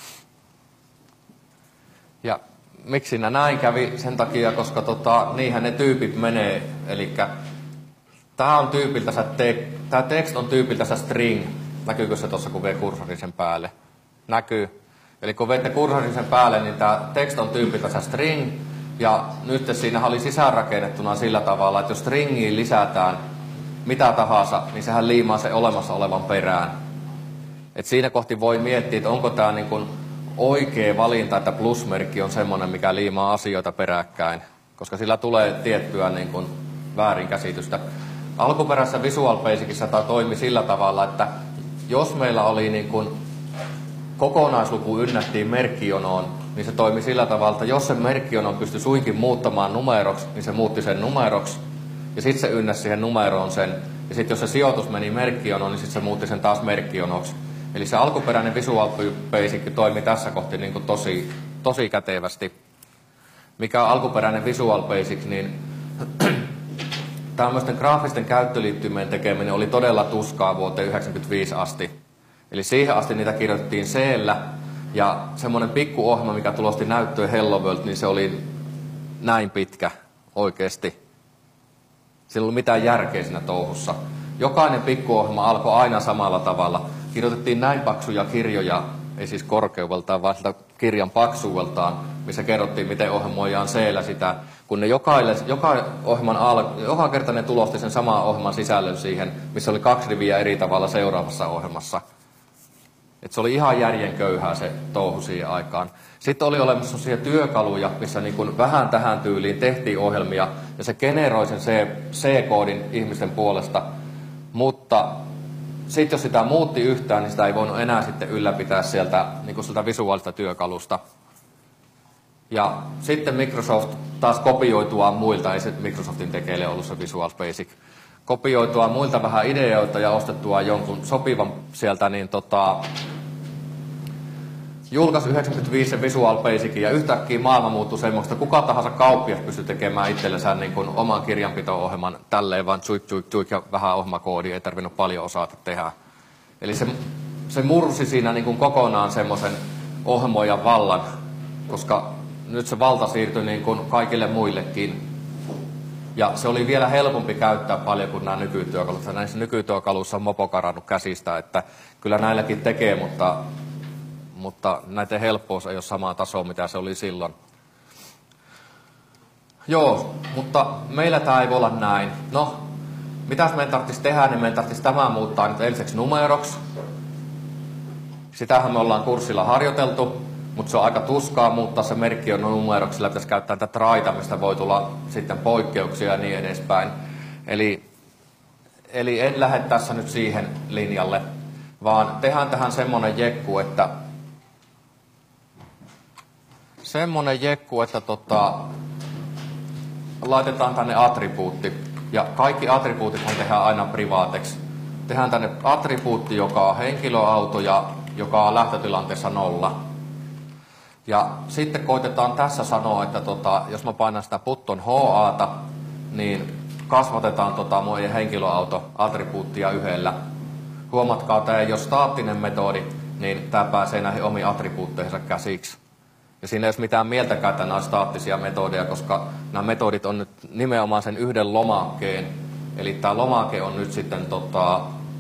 A: Ja miksi siinä näin kävi? Sen takia, koska tota, niinhän ne tyypit menee. Eli tämä on tyypiltänsä te, tämä text on tyypiltänsä string. Näkyykö se tuossa, kun vie kursorin sen päälle? Näkyy. Eli kun veette kursorin sen päälle, niin tämä text on tyypiltänsä string. Ja nyt siinä oli sisäänrakennettuna sillä tavalla, että jos stringiin lisätään mitä tahansa, niin sehän liimaa se olemassa olevan perään. Et siinä kohti voi miettiä, että onko tämä niin kuin oikea valinta, että plusmerkki on semmoinen, mikä liimaa asioita peräkkäin. Koska sillä tulee tiettyä niin kuin väärinkäsitystä. Alkuperäisessä Visual Basicissa tämä toimi sillä tavalla, että jos meillä oli niin kuin kokonaisluku ynnättiin merkkijonoon, niin se toimi sillä tavalla, että jos se merkkijonon pystyi suinkin muuttamaan numeroksi, niin se muutti sen numeroksi. Ja sitten se ynnäsi siihen numeroon sen. Ja sitten jos se sijoitus meni merkkijonoon, niin sitten se muutti sen taas merkkijonoksi. Eli se alkuperäinen Visual Basic toimi tässä kohti niin kuin tosi, tosi kätevästi. Mikä on alkuperäinen Visual Basic, niin tämmöisten graafisten käyttöliittymien tekeminen oli todella tuskaa vuoteen yhdeksänkymmentäviisi asti. Eli siihen asti niitä kirjoitettiin C-llä. Ja semmoinen pikkuohjelma, mikä tulosti näyttöön Hello World, niin se oli näin pitkä oikeasti. Siinä ei ollut mitään järkeä siinä touhussa. Jokainen pikkuohjelma alkoi aina samalla tavalla. Kirjoitettiin näin paksuja kirjoja, ei siis korkeudeltaan, vaan sitä kirjan paksuudeltaan, missä kerrottiin, miten ohjelmoidaan C-llä sitä. Kun ne jokaille, joka, ohjelman al, joka kerta ne tulosti sen saman ohjelman sisällön siihen, missä oli kaksi riviä eri tavalla seuraavassa ohjelmassa. Et se oli ihan järjenköyhää se touhu siihen aikaan. Sitten oli olemassa sellaisia työkaluja, missä niin kuin vähän tähän tyyliin tehtiin ohjelmia, ja se generoi sen C-koodin ihmisten puolesta. Mutta sitten jos sitä muutti yhtään, niin sitä ei voinut enää sitten ylläpitää sieltä, niin kuin sieltä visuaalista työkalusta. Ja sitten Microsoft taas kopioituaan muilta, ei se Microsoftin tekeille ollut se Visual Basic, kopioitua muilta vähän ideoita ja ostettua jonkun sopivan sieltä, niin tota, julkaisi yhdeksänkymmentäviisi se Visual Basicin ja yhtäkkiä maailma muuttui semmoista, kuka tahansa kauppias pystyi tekemään itsellensä niin kuin oman kirjanpito-ohjelman tälleen, vaan tsuik, tsuik, tsuik ja vähän ohjelmakoodia, ei tarvinnut paljon osata tehdä. Eli se, se mursi siinä niin kuin kokonaan semmoisen ohjelmoijan vallan, koska nyt se valta siirtyi niin kuin kaikille muillekin. Ja se oli vielä helpompi käyttää paljon kuin nämä nykytyökalut. Näissä nykytyökaluissa on mopo karannut käsistä, että kyllä näilläkin tekee, mutta, mutta näiden helppous ei ole samaa tasoa, mitä se oli silloin. Joo, mutta meillä tämä ei voi olla näin. No, mitäs meidän tarvitsisi tehdä, niin meidän tarvitsisi tämä muuttaa nyt ensiksi numeroksi. Sitähän me ollaan kurssilla harjoiteltu. Mutta se on aika tuskaa muuttaa se merkki on numeroksi, sillä pitäisi käyttää tätä traita, mistä voi tulla sitten poikkeuksia ja niin edespäin. Eli, eli en lähde tässä nyt siihen linjalle, vaan tehdään tähän semmonen jekku, että semmonen jekku, että tota, laitetaan tänne attribuutti. Ja kaikki attribuutithan tehdään aina privaateksi. Tehdään tänne attribuutti, joka on henkilöauto ja joka on lähtötilanteessa nolla. Ja sitten koitetaan tässä sanoa, että tota, jos mä painan sitä button H A:ta, niin kasvatetaan tota meidän henkilöauto-attribuuttia yhdellä. Huomatkaa, tämä ei ole staattinen metodi, niin tämä pääsee näihin omiin attribuutteihinsa käsiksi. Ja siinä ei ole mitään mieltäkään, että nämä on staattisia metodeja, koska nämä metodit on nyt nimenomaan sen yhden lomakkeen. Eli tämä lomake on nyt sitten tota,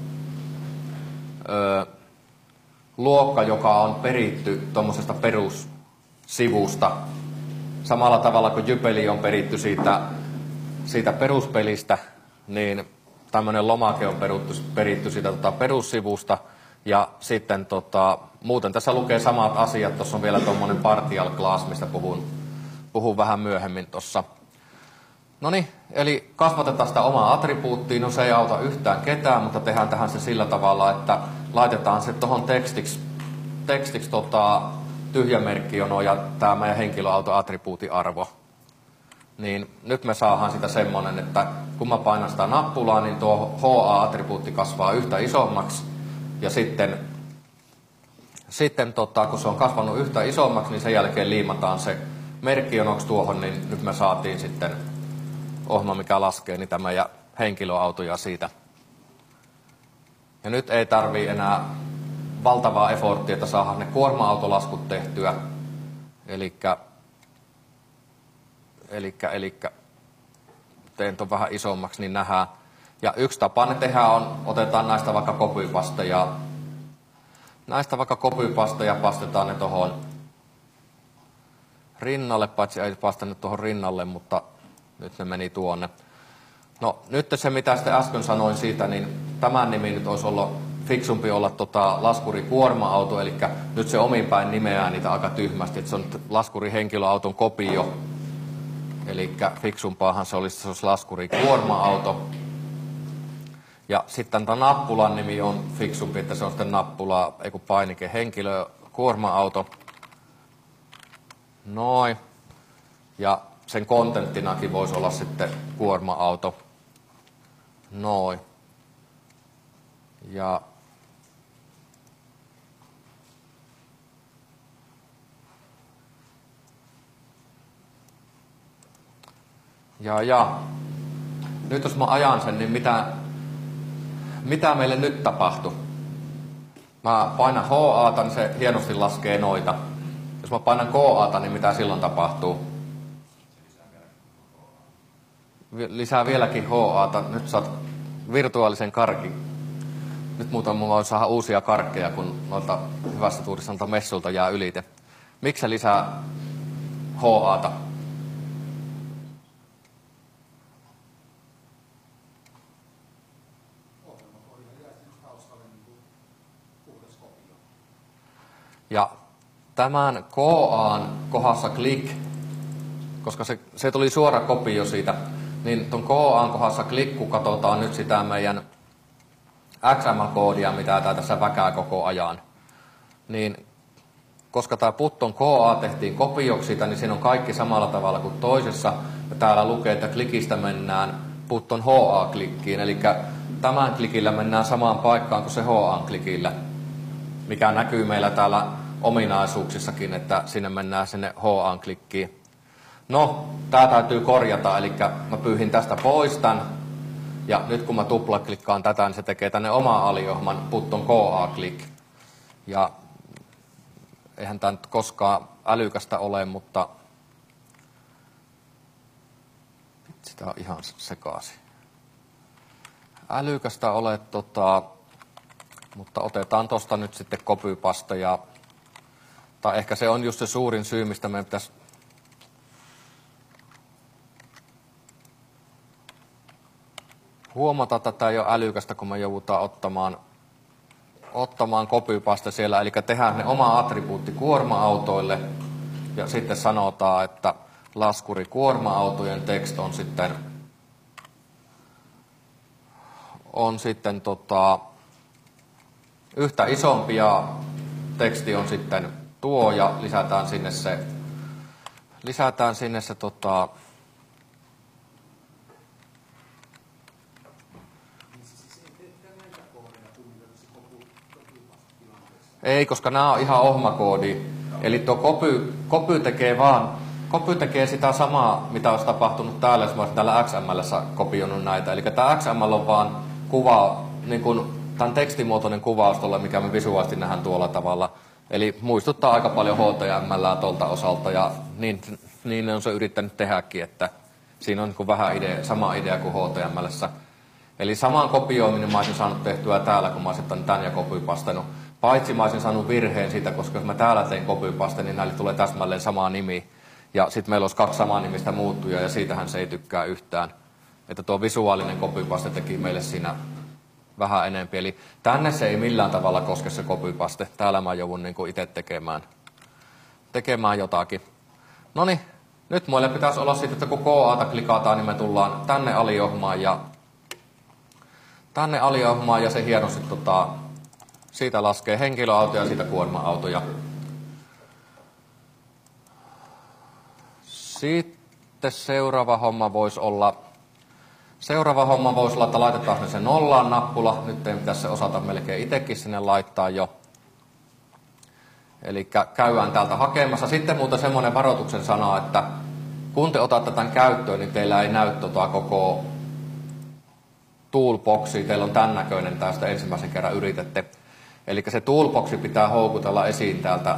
A: ö, luokka, joka on peritty tuommoisesta perussivusta. Samalla tavalla kuin Jypeli on peritty siitä, siitä peruspelistä, niin tämmöinen lomake on peritty, peritty siitä tota, perussivusta. Ja sitten tota, muuten tässä lukee samat asiat. Tuossa on vielä tuommoinen partial class, mistä puhun, puhun vähän myöhemmin tuossa. No niin, eli kasvatetaan sitä omaa attribuuttia. No se ei auta yhtään ketään, mutta tehdään tähän se sillä tavalla, että laitetaan se tuohon tekstiksi, tekstiksi tota, tyhjämerkkijono ja tämä meidän henkilöauto-attribuutin arvo. Niin nyt me saadaan sitä semmonen, että kun mä painan sitä nappulaa, niin tuo H A-attribuutti kasvaa yhtä isommaksi. Ja sitten, sitten tota, kun se on kasvanut yhtä isommaksi, niin sen jälkeen liimataan se merkkijonoksi tuohon, niin nyt me saatiin sitten ohjelma, mikä laskee niitä meidän henkilöautoja siitä. Ja nyt ei tarvii enää valtavaa efforttia, että saadaan ne kuorma-autolaskut tehtyä. Elikkä, elikkä, elikkä teen ton vähän isommaksi, niin nähdään. Ja yksi tapa ne tehdään on, otetaan näistä vaikka copypasteja. Näistä vaikka copypasteja pastetaan ne tohon rinnalle, paitsi ei pastannut tuohon rinnalle, mutta nyt ne meni tuonne. No nyt se, mitä sitten äsken sanoin siitä, niin tämän nimi nyt olisi ollut fiksumpi olla tota laskuri kuorma-auto, eli nyt se ominpäin nimeää niitä aika tyhmästi, että se on laskuri henkilöauton kopio. Eli fiksumpaahan se olisi, se olisi laskuri kuorma-auto. Ja sitten tämä nappulan nimi on fiksumpi, että se on sitten nappula, ei kun painike, henkilö, kuorma-auto. Noin. Ja sen kontenttinakin voisi olla sitten kuorma-auto. Noin. Ja ja ja nyt jos mä ajan sen, niin mitä Mitä meille nyt tapahtui? Mä painan H A:ta, niin se hienosti laskee noita. Jos mä painan K A:ta, niin mitä silloin tapahtuu? Lisää vieläkin H A:ta. Nyt saat virtuaalisen karkin. Nyt muuten mulla on saada uusia karkkeja, kun noilta hyvästä tuurisalta messulta jää ylite. Miksi se lisää H A:ta? Ja tämän K A:n kohdassa click, koska se, se tuli suora kopio siitä, niin tuon K A:n kohdassa click, kun katsotaan nyt sitä meidän X M L-koodia, mitä tää tässä väkää koko ajan, niin koska tämä button K A tehtiin kopioksi siitä, niin siinä on kaikki samalla tavalla kuin toisessa. Ja täällä lukee, että klikistä mennään button H A-klikkiin, eli tämän klikillä mennään samaan paikkaan kuin se H A-klikillä, mikä näkyy meillä täällä ominaisuuksissakin, että sinne mennään sinne H A-klikkiin. No, tää täytyy korjata, eli mä pyyhin tästä pois tän, ja nyt kun mä tuplaklikkaan tätä, niin se tekee tänne oma aliohman button K A-klik. Ja eihän tämä nyt koskaan älykästä ole, mutta sitä on ihan sekaisin. Älykästä ole, tota, mutta otetaan tosta nyt sitten copypaste ja tai ehkä se on just se suurin syy, mistä meidän pitäisi huomata, että tämä ei ole älykästä, kun me joudutaan ottamaan ottamaan copypaste siellä, eli tehdään ne oma attribuutti kuorma-autoille, ja sitten sanotaan, että laskuri kuorma-autojen tekst on sitten, on sitten tota, yhtä isompi ja teksti on sitten tuo ja lisätään sinne se, lisätään sinne se tota, ei, koska nämä on ihan ohmakoodi. Eli tuo copy, copy tekee vaan, copy tekee sitä samaa, mitä olisi tapahtunut täällä, jos mä olisin täällä X M L:ssä kopioinut näitä. Eli tämä X M L on vaan kuva, niin kuin tämän tekstimuotoinen kuvaus tuolla, mikä me visuaalisesti nähdään tuolla tavalla. Eli muistuttaa aika paljon H T M L:ää tuolta osalta, ja niin, niin on se yrittänyt tehdäkin, että siinä on niin vähän idea, sama idea kuin H T M L:ssä. Eli saman kopioiminen mä olisin saanut tehtyä täällä, kun mä olisin tämän ja copypastenut. Paitsi mä olisin saanut virheen siitä, koska jos mä täällä tein copypaste, niin näille tulee täsmälleen sama nimi. Ja sitten meillä olisi kaksi samaa nimistä muuttujaa, ja siitähän se ei tykkää yhtään. Että tuo visuaalinen copypaste teki meille siinä vähän enempi. Eli tänne se ei millään tavalla koske se copypaste. Täällä mä joudun niin kuin itse tekemään, tekemään jotakin. Noniin, nyt muille pitäisi olla sitten, että kun K A:ta klikataan, niin me tullaan tänne aliohmaan ja tänne aliohmaan ja se hienosti tota, siitä laskee henkilöautoja ja siitä kuorma-autoja. Sitten seuraava homma voisi olla, seuraava homma voisi olla, että laitetaan se nollaan nappula. Nyt ei pitäisi se osata melkein itsekin sinne laittaa jo. Eli käydään täältä hakemassa. Sitten muuten semmoinen varoituksen sana, että kun te otatte tämän käyttöön, niin teillä ei näy tota koko toolboxi. Teillä on tämän näköinen, tästä ensimmäisen kerran yritette. Eli se toolboxi pitää houkutella esiin täältä.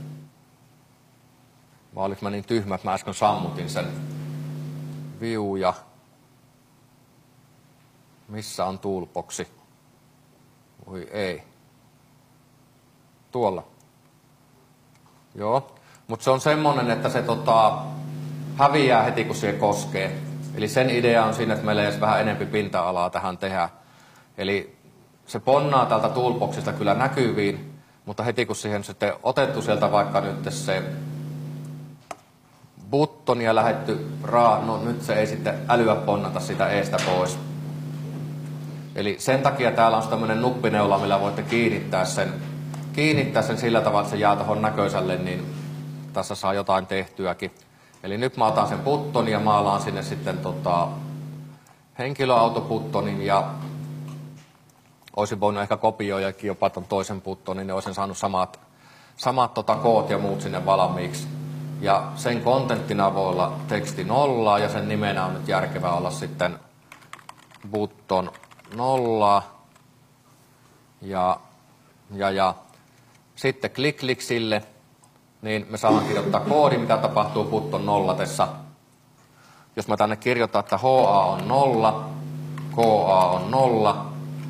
A: Vai oliko mä niin tyhmä, että mä äsken sammutin sen view ja missä on toolboxi? Voi ei. Tuolla. Joo, mutta se on semmonen, että se tota, häviää heti kun siihen koskee. Eli sen idea on siinä, että meillä ei vähän enempi pinta-alaa tähän tehdä. Eli se ponnaa täältä toolboxista kyllä näkyviin, mutta heti kun siihen sitten otettu sieltä vaikka nyt se button ja lähetty raa, no nyt se ei sitten älyä ponnata sitä eestä pois. Eli sen takia täällä on tämmöinen nuppineula, millä voitte kiinnittää sen, kiinnittää sen sillä tavalla, että se jää tuohon näköiselle, niin tässä saa jotain tehtyäkin. Eli nyt mä otan sen buttonin ja maalaan sinne sitten tota, henkilöautobuttonin ja olisin voinut ehkä kopioidakin jopa ton toisen buttonin, niin olisin saanut samat, samat tota, koot ja muut sinne valmiiksi. Ja sen kontenttina voi olla teksti nolla ja sen nimenä on nyt järkevää olla sitten button nolla. Ja, ja, ja sitten klik klik sille, niin me saadaan kirjoittaa koodi, mitä tapahtuu button nollatessa. Jos mä tänne kirjoitan, että H A on nolla, K A on nolla,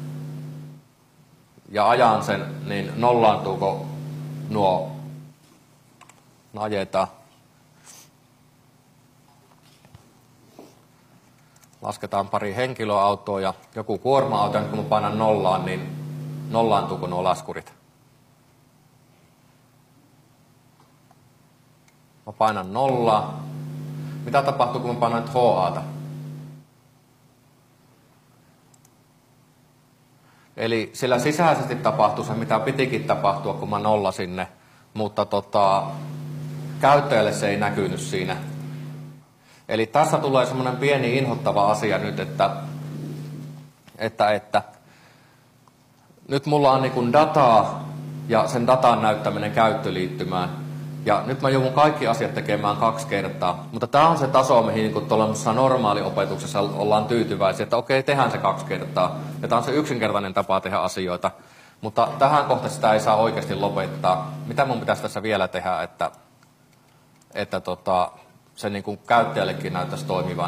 A: ja ajan sen, niin nollaantuuko nuo, no ajetaan. Lasketaan pari henkilöautoa ja joku kuorma-auto, ja kun mä painan nollaan, niin nollaantuuko nuo laskurit? Mä painan nollaa. Mitä tapahtuu, kun mä painan nyt H A:ta? Eli sillä sisäisesti tapahtuu se, mitä pitikin tapahtua, kun mä nolla sinne, mutta tota, käyttäjälle se ei näkynyt siinä. Eli tässä tulee semmoinen pieni inhottava asia nyt, että, että, että nyt mulla on niin dataa ja sen datan näyttäminen käyttöliittymään. Ja nyt mä joudun kaikki asiat tekemään kaksi kertaa. Mutta tämä on se taso, mihin niin tuollaisessa normaaliopetuksessa ollaan tyytyväisiä, että okei, tehdään se kaksi kertaa. Ja tämä on se yksinkertainen tapa tehdä asioita. Mutta tähän kohtaan sitä ei saa oikeasti lopettaa. Mitä mun pitäisi tässä vielä tehdä, että, että tota, se niin kuin käyttäjällekin näyttäisi toimivan?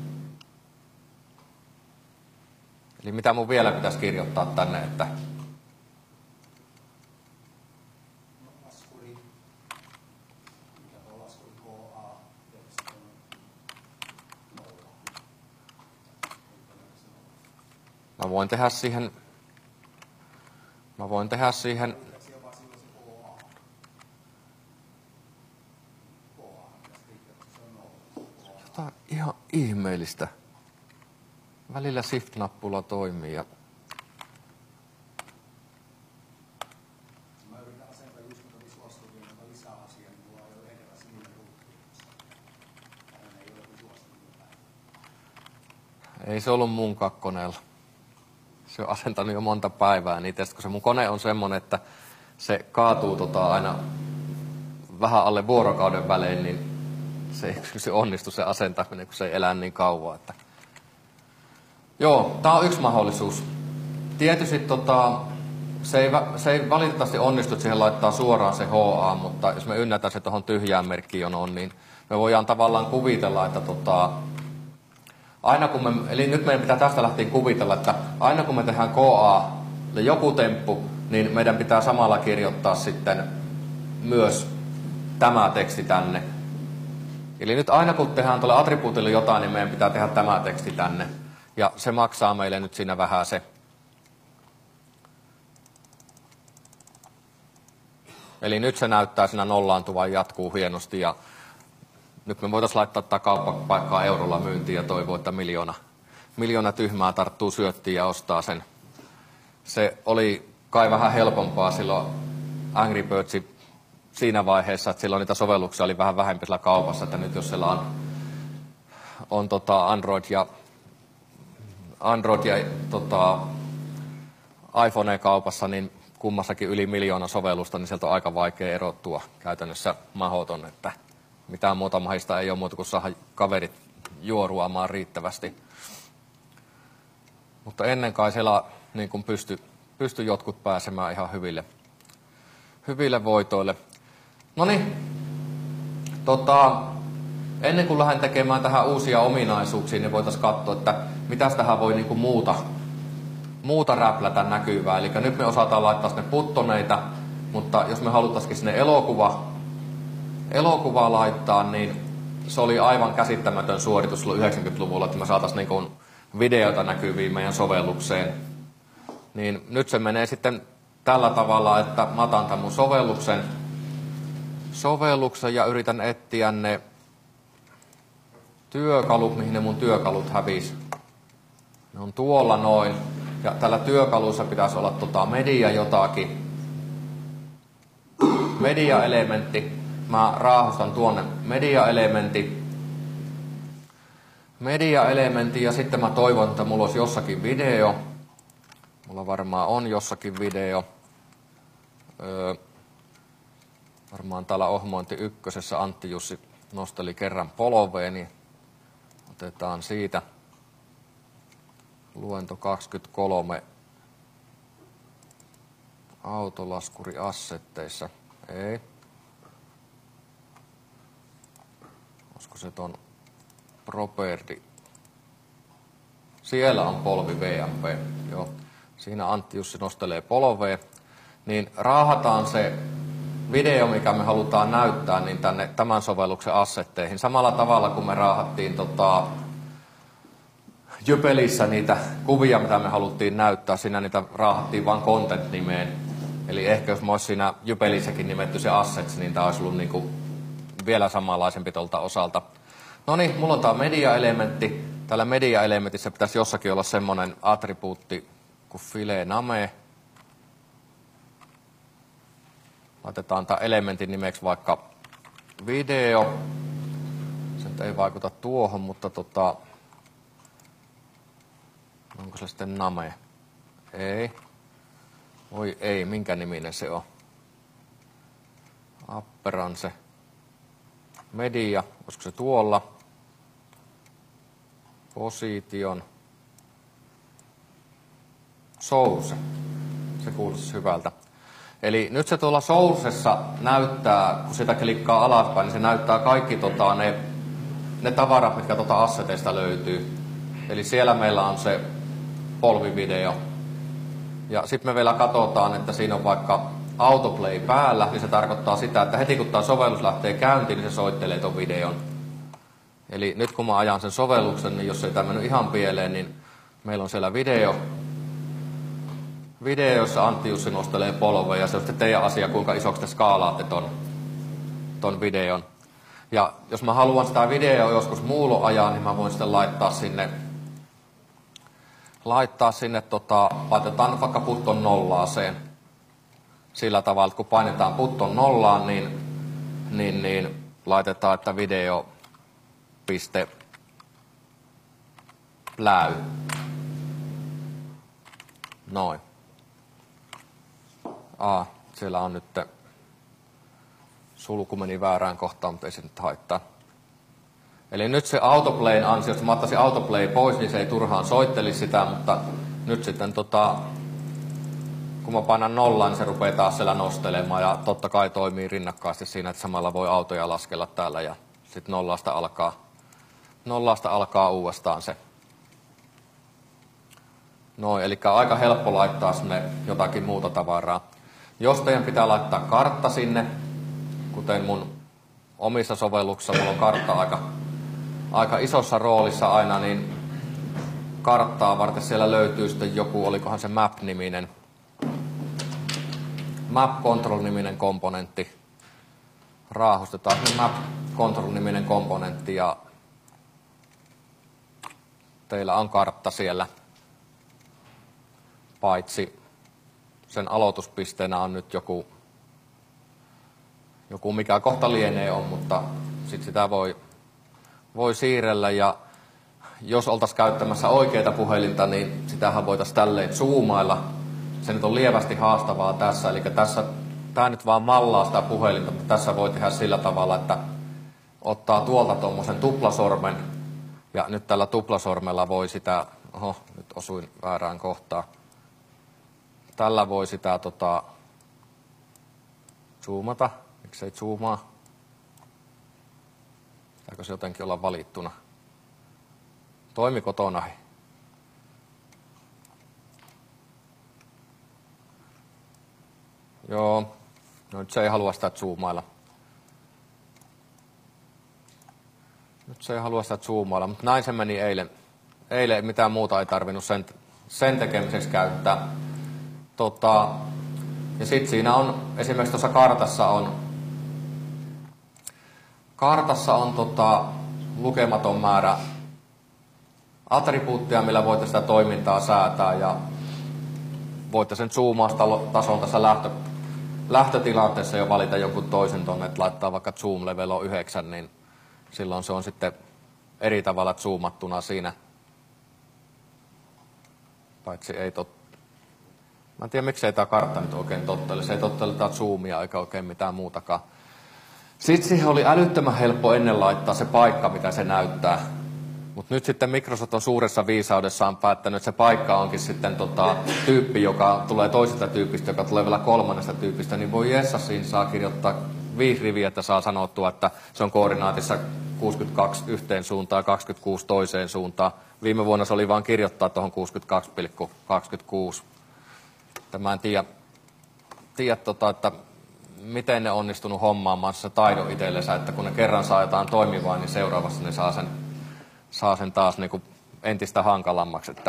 A: Eli mitä mun vielä pitäisi kirjoittaa tänne, että Mä voin tehdä siihen, mä voin tehdä siihen, jotain ihan ihmeellistä. Välillä Shift-nappula toimii ja Ei se ollut mun koneella. Se on asentanut jo monta päivää niitä, kun se mun kone on semmonen, että se kaatuu tota aina vähän alle vuorokauden välein, niin se ei se onnistu se asentaminen, kun se ei elää niin kauan. Että... Joo, tää on yksi mahdollisuus. Tietysti tota, se, ei, se ei valitettavasti onnistu, että siihen laittaa suoraan se H A, mutta jos me ynnätään se tuohon tyhjään merkkiin jonoon, niin me voidaan tavallaan kuvitella, että tota, aina kun me, eli nyt meidän pitää tästä lähtien kuvitella, että aina kun me tehdään K A joku temppu, niin meidän pitää samalla kirjoittaa sitten myös tämä teksti tänne. Eli nyt aina kun tehdään tuolle attribuutille jotain, niin meidän pitää tehdä tämä teksti tänne. Ja se maksaa meille nyt siinä vähän se. Eli nyt se näyttää siinä nollaantuvan, jatkuu hienosti ja nyt me voitaisiin laittaa tätä kauppapaikkaa eurolla myyntiin ja toivoa, että miljoona, miljoona tyhmää tarttuu syöttiin ja ostaa sen. Se oli kai vähän helpompaa silloin Angry Birdsin siinä vaiheessa, että silloin niitä sovelluksia oli vähän vähempi sillä kaupassa, että nyt jos siellä on, on tota Android ja, Android ja tota, iPhone kaupassa, niin kummassakin yli miljoona sovellusta, niin sieltä on aika vaikea erottua, käytännössä mahdoton, että mitään muuta mahista ei ole muuta kuin saada kaverit juoruamaan riittävästi. Mutta ennen kai siellä niin kuin pysty, pysty jotkut pääsemään ihan hyville, hyville voitoille. Noniin, tota, ennen kuin lähden tekemään tähän uusia ominaisuuksia, niin voitaisiin katsoa, että mitäs tähän voi niin kuin muuta, muuta räplätä näkyvää. Eli nyt me osataan laittaa sinne buttoneita, mutta jos me halutaisiin sinne elokuva, elokuvaa laittaa, niin se oli aivan käsittämätön suoritus silloin yhdeksänkymmentäluvulla, että me saataisiin niin kuin videota näkyviin meidän sovellukseen. Niin nyt se menee sitten tällä tavalla, että mä otan tämän mun sovelluksen, sovelluksen ja yritän etsiä ne työkalut, mihin ne mun työkalut hävisi. Ne on tuolla noin. Ja tällä työkalussa pitäisi olla tota media jotakin. Media-elementti. Mä raahustan tuonne media-elementti. Media-elementti ja sitten mä toivon, että mulla olisi jossakin video. Mulla varmaan on jossakin video. Öö, varmaan täällä ohmointi ykkösessä Antti Jussi nosteli kerran polveen, niin otetaan siitä luento kaksikymmentäkolme autolaskuri assetteissa. Ei. Olisiko se ton property? Siellä on polvi V M P. Joo. Siinä Antti Jussi nostelee polvea. Niin raahataan se video, mikä me halutaan näyttää, niin tänne tämän sovelluksen assetteihin. Samalla tavalla kuin me raahattiin tota, Jypelissä niitä kuvia, mitä me haluttiin näyttää. Siinä niitä raahattiin vain content-nimeen. Eli ehkä jos me olisi siinä Jypelissäkin nimetty se assets, niin tämä olisi ollut niinku vielä samanlaisempi tuolta osalta. No niin, mulla on tämä media-elementti. Täällä media-elementissä pitäisi jossakin olla semmoinen attribuutti kuin file name. Laitetaan tämä elementin nimeksi vaikka video. Se nyt ei vaikuta tuohon, mutta tota, onko se sitten name? Ei. Oi ei, minkä niminen se on? Apperanse. Media, olisiko se tuolla? Position. Source. Se kuulosti hyvältä. Eli nyt se tuolla sourcessa näyttää, kun sitä klikkaa alaspäin, niin se näyttää kaikki tota, ne, ne tavarat, mitkä tuota asseteista löytyy. Eli siellä meillä on se polvivideo. Ja sitten me vielä katsotaan, että siinä on vaikka autoplay päällä, niin se tarkoittaa sitä, että heti kun tämä sovellus lähtee käyntiin, niin se soittelee tuon videon. Eli nyt kun mä ajan sen sovelluksen, niin jos ei tämä mennyt ihan pieleen, niin meillä on siellä video. Video, jossa Antti Jussi nostelee polvea, ja se on sitten teidän asia, kuinka isoksi te skaalaatte ton, ton videon. Ja jos mä haluan sitä videoa joskus muulla ajaa, niin mä voin sitten laittaa sinne, laittaa sinne tota, laitetaan vaikka putton nollaaseen. Sillä tavalla, että kun painetaan putton nollaan, niin, niin, niin laitetaan, että video piste Pläy. Noin. Aa, siellä on nyt sulku meni väärään kohtaan, mutta ei se nyt haittaa. Eli nyt se autoplayn ansiosta, mä ottaisin autoplay pois, niin se ei turhaan soittelisi sitä, mutta nyt sitten tota, kun mä painan nollaan, niin se rupeaa taas siellä nostelemaan ja totta kai toimii rinnakkaasti siinä, että samalla voi autoja laskella täällä ja sitten nollasta alkaa, nollasta alkaa uudestaan se. Noin, eli aika helppo laittaa sinne jotakin muuta tavaraa. Jos teidän pitää laittaa kartta sinne, kuten mun omissa sovelluksissa, mulla on kartta aika, aika isossa roolissa aina, niin karttaa varten siellä löytyy sitten joku, olikohan se Map-niminen, Map Control-niminen komponentti. Raahustetaan se Map Control-niminen komponentti ja teillä on kartta siellä. Paitsi sen aloituspisteenä on nyt joku, joku mikä kohta lienee on, mutta sit sitä voi, voi siirrellä ja jos oltaisiin käyttämässä oikeita puhelinta, niin sitähän voitaisiin tälleen zoomailla. Se nyt on lievästi haastavaa tässä, eli tässä, tämä nyt vaan mallaa sitä puhelinta, mutta tässä voi tehdä sillä tavalla, että ottaa tuolta tuommoisen tuplasormen ja nyt tällä tuplasormella voi sitä, oho, nyt osuin väärään kohtaan. Tällä voi sitä tota, zoomata. Miksei zoomaa? Pitääkö se jotenkin olla valittuna? Toimiko tonahi? Joo. No nyt se ei halua sitä zoomailla. Nyt se ei halua sitä zoomailla, mutta näin se meni eilen. Eilen mitään muuta ei tarvinnut sen, sen tekemiseksi käyttää. Tota, ja sitten siinä on, esimerkiksi tuossa kartassa on, kartassa on tota, lukematon määrä attribuutteja, millä voitte sitä toimintaa säätää ja voitte sen zoomaustason tässä lähtö, lähtötilanteessa jo valita jonkun toisen tonne, että laittaa vaikka zoom level on yhdeksän, niin silloin se on sitten eri tavalla zoomattuna siinä. Paitsi ei totta. Mä en tiedä, miksei tämä kartta nyt oikein tottele. Se ei tottele tää zoomia eikä oikein mitään muutakaan. Sitten siihen oli älyttömän helppo ennen laittaa se paikka, mitä se näyttää. Mutta nyt sitten Microsoft on suuressa viisaudessaan päättänyt, että se paikka onkin sitten tota, tyyppi, joka tulee toisesta tyypistä, joka tulee vielä kolmannesta tyypistä. Niin voi Jessasiin saa kirjoittaa viisi riviä, että saa sanottua, että se on koordinaatissa kuusikymmentäkaksi yhteen suuntaan ja kaksikymmentäkuusi toiseen suuntaan. Viime vuonna se oli vain kirjoittaa tuohon kuusikymmentäkaksi pilkku kaksikymmentäkuusi. Mä en tiedä, tiedä tota, että miten ne onnistunut hommaamaan se taidon itsellensä, että kun ne kerran saa jotain toimivaa, niin seuraavassa ne saa sen, saa sen taas niin kuin entistä hankalammaksi. Että...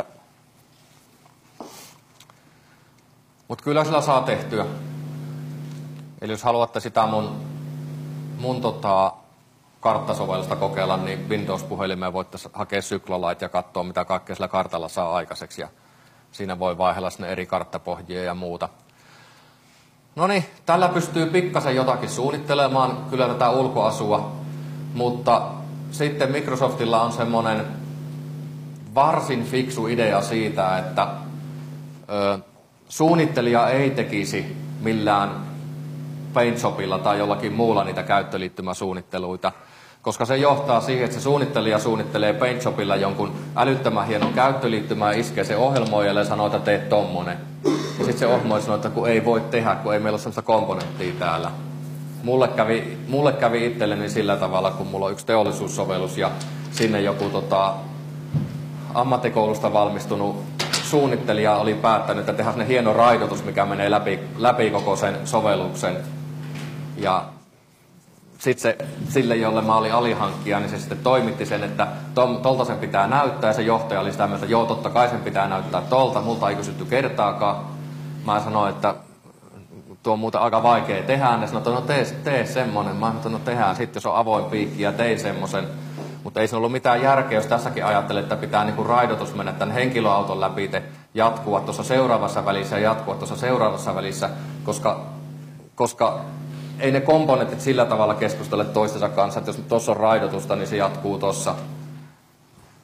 A: Mutta kyllä sillä saa tehtyä. Eli jos haluatte sitä mun, mun tota, karttasovellusta kokeilla, niin Windows-puhelimeen voitte hakea Cyclolite ja katsoa, mitä kaikkea sillä kartalla saa aikaiseksi. Ja siinä voi vaihella sinne eri karttapohjia ja muuta. No niin, tällä pystyy pikkasen jotakin suunnittelemaan, kyllä tätä ulkoasua, mutta sitten Microsoftilla on semmoinen varsin fiksu idea siitä, että ö, suunnittelija ei tekisi millään PaintShopilla tai jollakin muulla niitä käyttöliittymäsuunnitteluita, koska se johtaa siihen, että se suunnittelija suunnittelee PaintShopilla jonkun älyttömän hienon käyttöliittymää, iskee se ohjelmoijalle ja sanoo, että teet tommonen. Ja sitten se ohjelmoija sanoo, että kun ei voi tehdä, kun ei meillä ole sellaista komponenttia täällä. Mulle kävi, mulle kävi itselleni sillä tavalla, kun mulla on yksi teollisuussovellus ja sinne joku tota, ammattikoulusta valmistunut suunnittelija oli päättänyt, että tehdään sinne hieno raidotus, mikä menee läpi, läpi koko sen sovelluksen. Ja sitten se, sille, jolle mä olin alihankkija, niin se sitten toimitti sen, että tolta sen pitää näyttää. Ja se johtaja oli sitä mieltä, että joo, totta kai sen pitää näyttää tolta. Multa ei kysytty kertaakaan. Mä sanoin, että tuo on muuten aika vaikea tehdä. Ja sanoin, että no tee, tee semmonen. Mä sanoin, että no tehdään sitten, jos on avoin piikki ja tein semmosen. Mutta ei se ollut mitään järkeä, jos tässäkin ajattelee, että pitää niinku raidotus mennä tämän henkilöauton läpi, jatkua tuossa seuraavassa välissä ja jatkua tuossa seuraavassa välissä, koska, koska ei ne komponentit sillä tavalla keskustele toistensa kanssa, että jos tuossa on raidotusta, niin se jatkuu tuossa.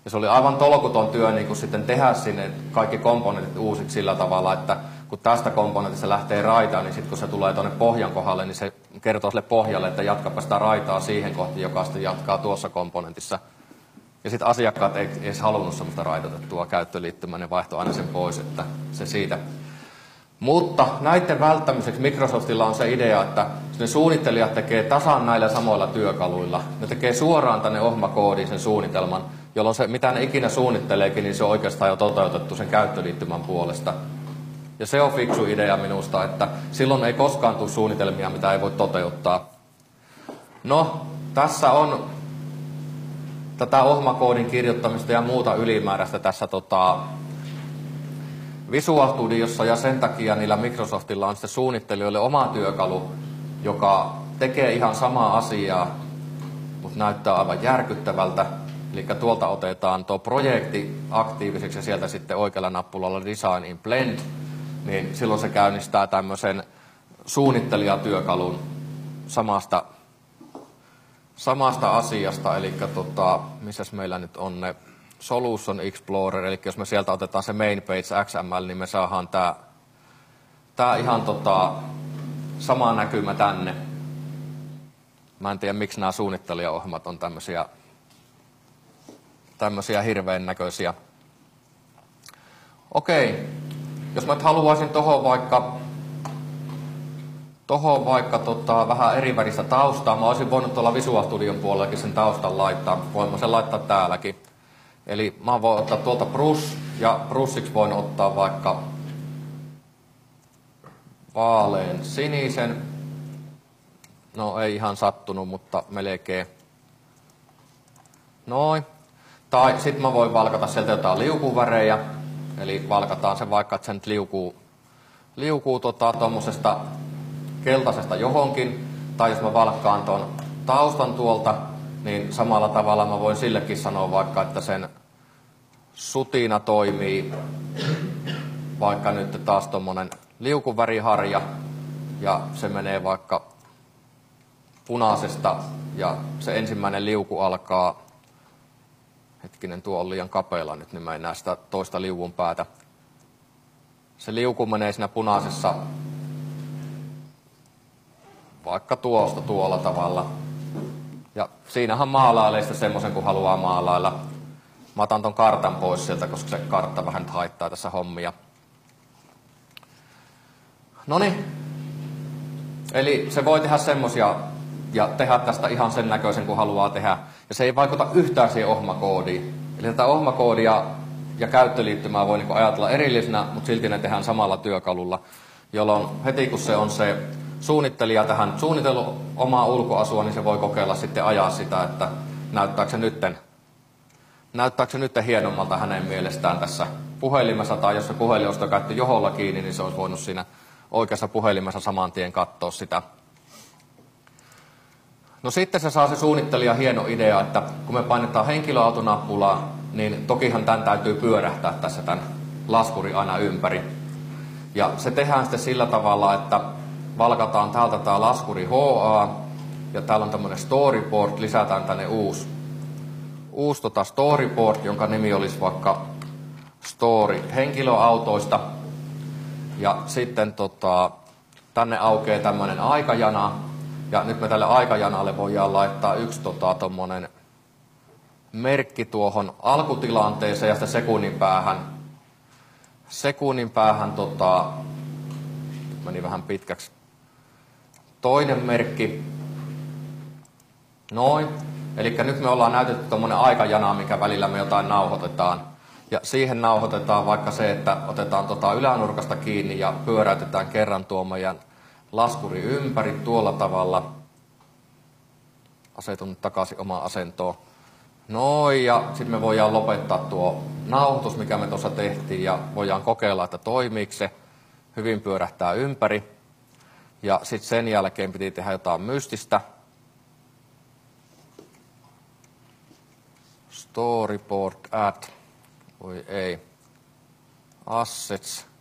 A: Ja se oli aivan tolkuton työ niin kuin sitten tehdä sinne kaikki komponentit uusiksi sillä tavalla, että kun tästä komponentista lähtee raita, niin sitten kun se tulee tuonne pohjan kohdalle, niin se kertoo sille pohjalle, että jatkapa sitä raitaa siihen kohti, joka sitten jatkaa tuossa komponentissa. Ja sitten asiakkaat ei edes halunnut sellaista raitotettua käyttöliittymää, ne vaihtoi aina sen pois, että se siitä. Mutta näiden välttämiseksi Microsoftilla on se idea, että ne suunnittelijat tekee tasan näillä samoilla työkaluilla. Ne tekee suoraan tänne ohmakoodiin sen suunnitelman, jolloin se, mitä ne ikinä suunnitteleekin, niin se on oikeastaan jo toteutettu sen käyttöliittymän puolesta. Ja se on fiksu idea minusta, että silloin ei koskaan tule suunnitelmia, mitä ei voi toteuttaa. No, tässä on tätä ohmakoodin kirjoittamista ja muuta ylimääräistä tässä tota, Visual Studiossa, ja sen takia niillä Microsoftilla on sitten suunnittelijoille oma työkalu, joka tekee ihan samaa asiaa, mutta näyttää aivan järkyttävältä. Eli tuolta otetaan tuo projekti aktiiviseksi ja sieltä sitten oikealla nappulalla Design in Blend, niin silloin se käynnistää tämmöisen suunnittelijatyökalun samasta, samasta asiasta. Eli tota, missäs meillä nyt on ne Solution Explorer, eli jos me sieltä otetaan se main page X M L, niin me saadaan tää, tää ihan tota, sama näkymä tänne. Mä en tiedä, miksi nämä suunnittelijaohjelmat on tämmöisiä, tämmöisiä hirveän näköisiä. Okei, jos mä nyt haluaisin tohon vaikka, tohon vaikka tota, vähän eri väristä taustaa, mä olisin voinut tuolla Visual Studion puolellakin sen taustan laittaa, voin mä sen laittaa täälläkin. Eli mä voin ottaa tuolta brush, ja brushiksi voin ottaa vaikka vaalean sinisen. No ei ihan sattunut, mutta melkein. Noin. Tai sit mä voin valkata sieltä jotain liukuvärejä. Eli valkataan se vaikka, että se nyt liukuu, liukuu tota, tommosesta keltaisesta johonkin. Tai jos mä valkkaan ton taustan tuolta, niin samalla tavalla mä voin sillekin sanoa vaikka, että sen sutina toimii vaikka nyt taas tommonen liukuväriharja, ja se menee vaikka punaisesta, ja se ensimmäinen liuku alkaa, hetkinen, tuo on liian kapealla nyt, niin mä en näe sitä toista liuvun päätä. Se liuku menee siinä punaisessa vaikka tuosta tuolla tavalla. Ja siinähän maalailee sitä semmoisen, kun haluaa maalailla. Mä otan ton kartan pois sieltä, koska se kartta vähän haittaa tässä hommia. Noniin. Eli se voi tehdä semmosia ja tehdä tästä ihan sen näköisen, kun haluaa tehdä. Ja se ei vaikuta yhtään siihen ohmakoodiin. Eli tätä ohmakoodia ja käyttöliittymää voi niinku ajatella erillisenä, mutta silti ne tehdään samalla työkalulla. Jolloin heti kun se on se suunnittelija tähän suunnitellut omaa ulkoasua, niin se voi kokeilla sitten ajaa sitä, että näyttääkö se nytten, näyttääkö se nytten hienommalta hänen mielestään tässä puhelimessa, tai jos se puhelin olisi käytetty joholla kiinni, niin se olisi voinut siinä oikeassa puhelimessa saman tien katsoa sitä. No sitten se saa se suunnittelija hieno idea, että kun me painetaan henkilöautonappulaa, niin tokihan tämän täytyy pyörähtää tässä tämän laskuri aina ympäri. Ja se tehdään sitten sillä tavalla, että valkataan täältä tämä laskuri H A, ja täällä on tämmöinen storyboard, lisätään tänne uusi, uusi tota storyboard, jonka nimi olisi vaikka story henkilöautoista. Ja sitten tota, tänne aukeaa tämmöinen aikajana, ja nyt me tälle aikajanalle voidaan laittaa yksi tota, tommonen merkki tuohon alkutilanteeseen ja sitten sekunnin päähän. Sekunnin päähän tota, meni vähän pitkäksi. Toinen merkki. Noin. Eli nyt me ollaan näytetty tommonen aikajana, mikä välillä me jotain nauhoitetaan. Ja siihen nauhoitetaan vaikka se, että otetaan tota ylänurkasta kiinni ja pyöräytetään kerran tuo meidän laskuri ympäri tuolla tavalla. Asetun nyt takaisin omaan asentoon. Noin, ja sitten me voidaan lopettaa tuo nauhoitus, mikä me tuossa tehtiin, ja voidaan kokeilla, että toimiiko se. Hyvin pyörähtää ympäri. Ja sitten sen jälkeen piti tehdä jotain mystistä. Storyboard add. Voi ei. Assets.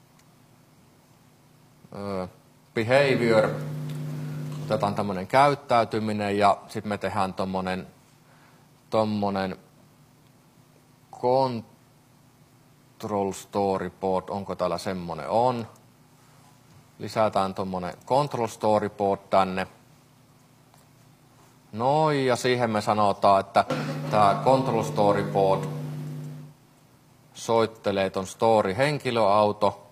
A: Öö, behavior. Otetaan tämmönen käyttäytyminen ja sitten me tehdään tommonen, tommonen control storyboard, onko täällä semmonen? On. Lisätään tuommoinen control storyboard tänne. Noin, ja siihen me sanotaan, että tämä control storyboard soittelee ton story henkilöauto.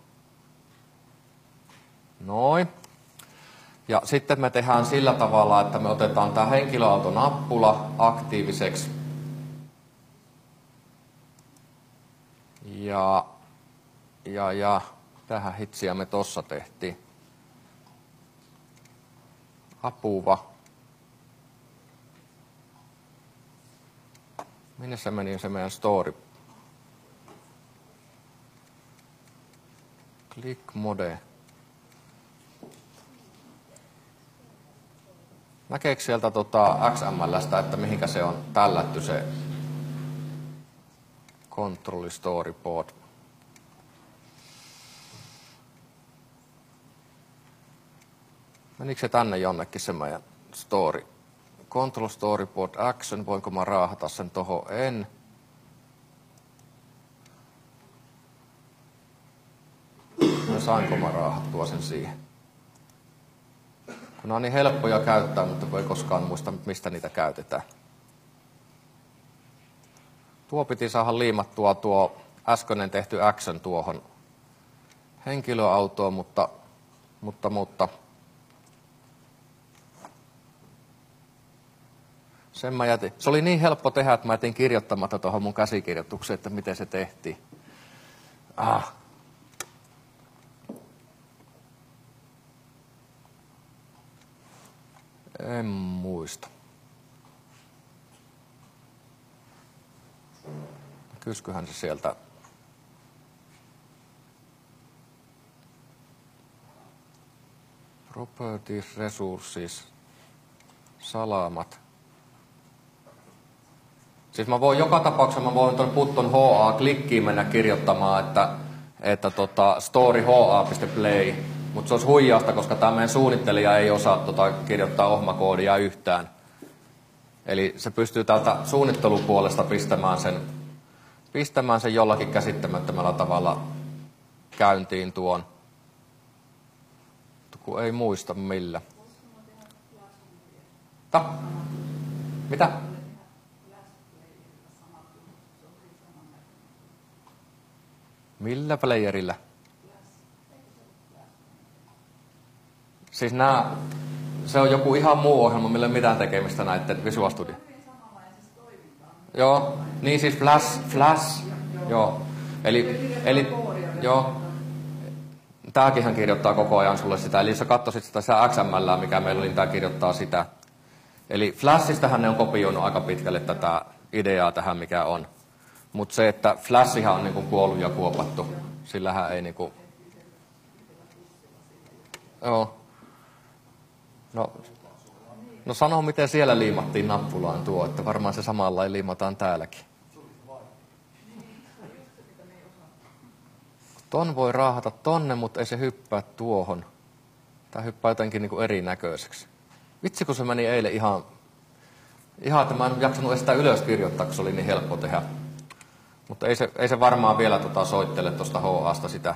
A: Noin. Ja sitten me tehdään sillä tavalla, että me otetaan tämä henkilöautonappula aktiiviseksi. Ja, ja, ja tähän hitsiä me tossa tehtiin. Apuva. Minne se meni se meidän story? Click mode. Näkeekö sieltä tota X M L:stä, että mihinkä se on tällätty se control storyboard? Menikö se tänne jonnekin se meidän story? Control storyboard action, voinko mä raahata sen tohon? En. No sainko mä raahattua sen siihen? Kun on niin helppoja käyttää, mutta kun ei koskaan muista, mistä niitä käytetään. Tuo piti saada liimattua tuo äskeinen tehty action tuohon henkilöautoon, mutta, mutta, mutta sen mä jätin. Se oli niin helppo tehdä, että mä jätin kirjoittamatta tuohon mun käsikirjoitukseen, että miten se tehtiin. Ah. En muista. Kyskyhän se sieltä. Properties, resources, salamat. Siis mä voin joka tapauksessa, mä voin tuon putton H A-klikkiin mennä kirjoittamaan, että, että tota story H A.play, mutta se olisi huijausta, koska tämä meidän suunnittelija ei osaa tota kirjoittaa ohmakoodia yhtään. Eli se pystyy täältä suunnittelupuolesta pistämään sen, pistämään sen jollakin käsittämättömällä tavalla käyntiin tuon, kun ei muista millä. Ta? Mitä? Millä playerillä? Siis nää, se on joku ihan muu ohjelma, millä ei mitään tekemistä näiden Visual Studio. Joo, niin siis Flash, Flash, joo. Eli, eli, joo. Tääkin kirjoittaa koko ajan sulle sitä. Eli jos sä katsoisit sitä X M L:ää, mikä meillä oli, niin tää kirjoittaa sitä. Eli Flashistahan ne on kopioinut aika pitkälle tätä ideaa tähän, mikä on. Mutta se, että Flashihan on niinku kuollut ja kuopattu, sillähän ei niinku... Joo. No, no sano, miten siellä liimattiin nappulaan tuo, että varmaan se samalla liimataan täälläkin. Ton voi raahata tonne, mutta ei se hyppää tuohon. Tää hyppää jotenkin niinku erinäköiseksi. Vitsi, kun se meni eilen ihan... Ihan, että mä en jaksanut edes sitä ylös kirjoittaa, kun se oli niin helppo tehdä. Mutta ei se, ei se varmaan vielä tota soittele tuosta H A:sta sitä.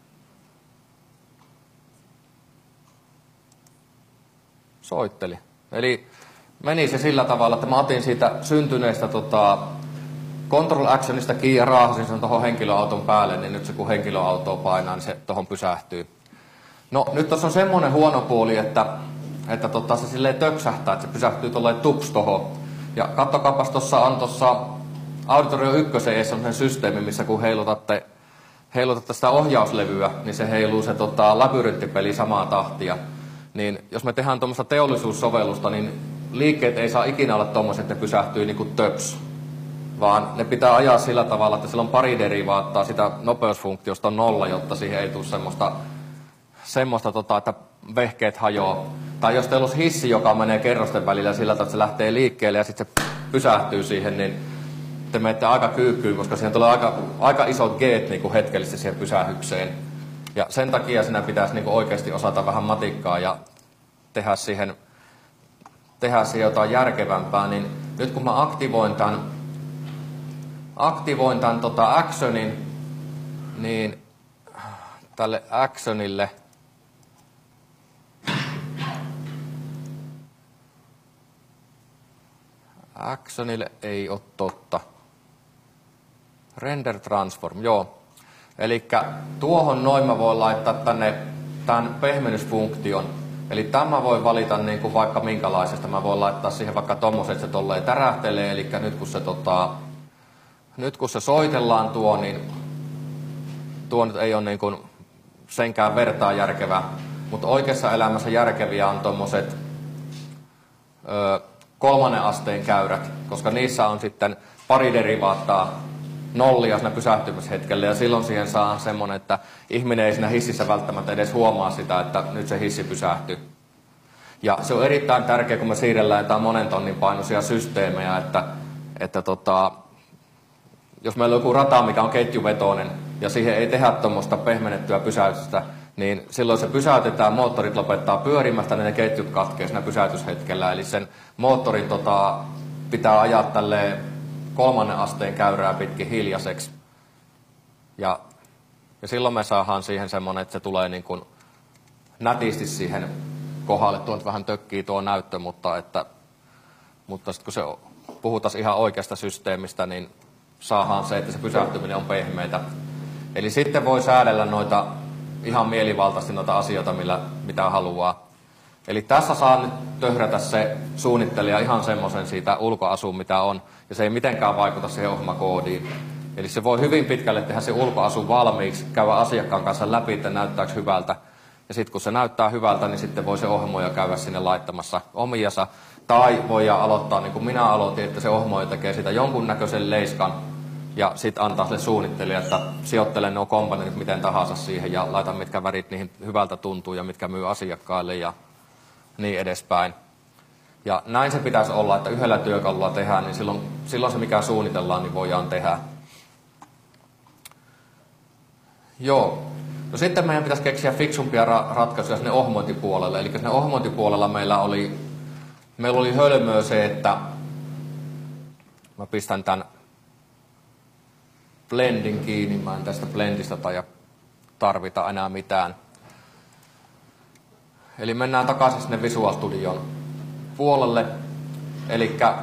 A: Soitteli. Eli meni se sillä tavalla, että mä otin siitä syntyneestä tota, control actionista kiinni ja raahasin sen tuohon henkilöauton päälle, niin nyt se kun henkilöautoa painaa, niin se tuohon pysähtyy. No nyt tuossa on semmoinen huono puoli, että, että tota, se silleen töksähtää, että se pysähtyy tolleen tups tohon. Ja kattokaapas tuossa on tuossa Auditorio ykkösen eessä on sen systeemi, missä kun heilutatte, heilutatte sitä ohjauslevyä, niin se heiluu se tota, labyrinttipeli samaa tahtia. Niin jos me tehdään tuommoista teollisuussovellusta, niin liikkeet ei saa ikinä olla tuommoiset, että ne pysähtyy niin kuin töps. Vaan ne pitää ajaa sillä tavalla, että sillä on pari derivaattaa sitä nopeusfunktiosta nolla, jotta siihen ei tule semmoista, semmoista tota, että vehkeet hajoaa. Tai jos teillä olisi hissi, joka menee kerrosten välillä sillä tavalla, että se lähtee liikkeelle ja sitten se pysähtyy siihen, niin te menette aika kyykkyyn, koska siihen tulee aika, aika isot geet niin kuin hetkellisesti siihen pysähykseen. Ja sen takia sinä pitäisi niin kuin oikeasti osata vähän matikkaa ja tehdä siihen, tehdä siihen jotain järkevämpää. Niin nyt kun mä aktivoin tämän aktivoin tämän tota actionin, niin tälle actionille actionille ei ole totta. Render transform, joo. Eli tuohon noin mä voin laittaa tänne tämän pehmennysfunktion. Eli tämä voi valita niin kuin vaikka minkälaisesta. Mä voin laittaa siihen vaikka tommoset, että se tolleen tärähtelee. Eli nyt kun se, tota, nyt kun se soitellaan tuo, niin tuo nyt ei ole niin kuin senkään vertaan järkevää. Mutta oikeassa elämässä järkeviä on tommoset ö, kolmannen asteen käyrät, koska niissä on sitten pari derivaattaa nollia siinä pysähtymishetkellä, ja silloin siihen saa semmoinen, että ihminen ei siinä hississä välttämättä edes huomaa sitä, että nyt se hissi pysähtyy. Ja se on erittäin tärkeää, kun me siirrellään jotain monen tonnin painoisia systeemejä, että, että tota, jos meillä on joku rata, mikä on ketjuvetoinen, ja siihen ei tehdä tuommoista pehmennettyä pysäytystä, niin silloin se pysäytetään, moottorit lopettaa pyörimästä, niin ne ketjut katkee siinä pysäytyshetkellä. Eli sen moottorin tota, pitää ajaa tälleen kolmannen asteen käyrää pitkin hiljaiseksi. Ja, ja silloin me saadaan siihen semmoinen, että se tulee niin kuin nätisti siihen kohdalle. Tuo nyt vähän tökkii tuo näyttö, mutta, että, mutta sitten kun se puhutaan ihan oikeasta systeemistä, niin saadaan se, että se pysähtyminen on pehmeitä. Eli sitten voi säädellä noita ihan mielivaltaisesti noita asioita, millä, mitä haluaa. Eli tässä saa nyt töhrätä se suunnittelija ihan semmoisen siitä ulkoasuun, mitä on, ja se ei mitenkään vaikuta siihen ohjelmakoodiin. Eli se voi hyvin pitkälle tehdä se ulkoasu valmiiksi, käydä asiakkaan kanssa läpi, että näyttääkö hyvältä. Ja sitten kun se näyttää hyvältä, niin sitten voi se ohjelmoija käydä sinne laittamassa omiansa. Tai voi aloittaa niin kuin minä aloitin, että se ohjelmoija tekee sitä jonkunnäköisen leiskan, ja sitten antaa sille suunnittelija, että sijoittele nuo komponentit miten tahansa siihen, ja laita mitkä värit niihin hyvältä tuntuu, ja mitkä myy asiakkaille, ja niin edespäin. Ja näin se pitäisi olla, että yhdellä työkalulla tehdään, niin silloin, silloin se mikä suunnitellaan, niin voidaan tehdä. Joo. No sitten meidän pitäisi keksiä fiksumpia ra- ratkaisuja sinne ohjelmointipuolelle. Eli sinne ohjelmointipuolella meillä oli, meillä oli hölmöä se, että mä pistän tämän blendin kiinni. Mä en tästä blendistä tai tarvita enää mitään. Eli mennään takaisin sinne Visual Studion puolelle. Elikkä,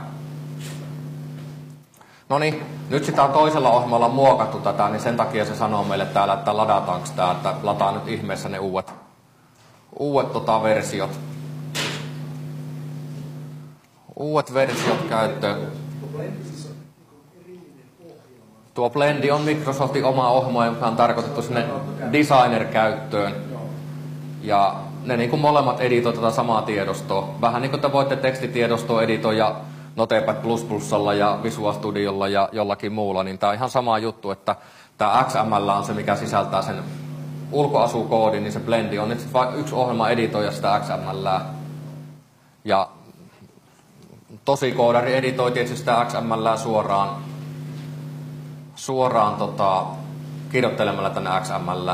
A: no niin, nyt sitä on toisella ohjelmalla muokattu tätä, niin sen takia se sanoo meille täällä, että ladataanko tää, että lataa nyt ihmeessä ne uudet, uudet tota, versiot. Uudet versiot käyttöön. Tuo Blendi on Microsoftin oma ohjelma, joka on tarkoitettu sinne Designer-käyttöön. Ja ne niin kuin molemmat editoi tätä samaa tiedostoa. Vähän niin kuin te voitte tekstitiedostoa editoida Notepad plus plusalla ja Visual Studiolla ja jollakin muulla, niin tämä on ihan sama juttu, että tämä X M L on se, mikä sisältää sen ulkoasukoodin, niin se Blendi on nyt vain yksi ohjelma editoija sitä X M L. Ja tosi koodari editoi tietysti sitä X M L suoraan, suoraan tota, kirjoittelemalla tänne X M L.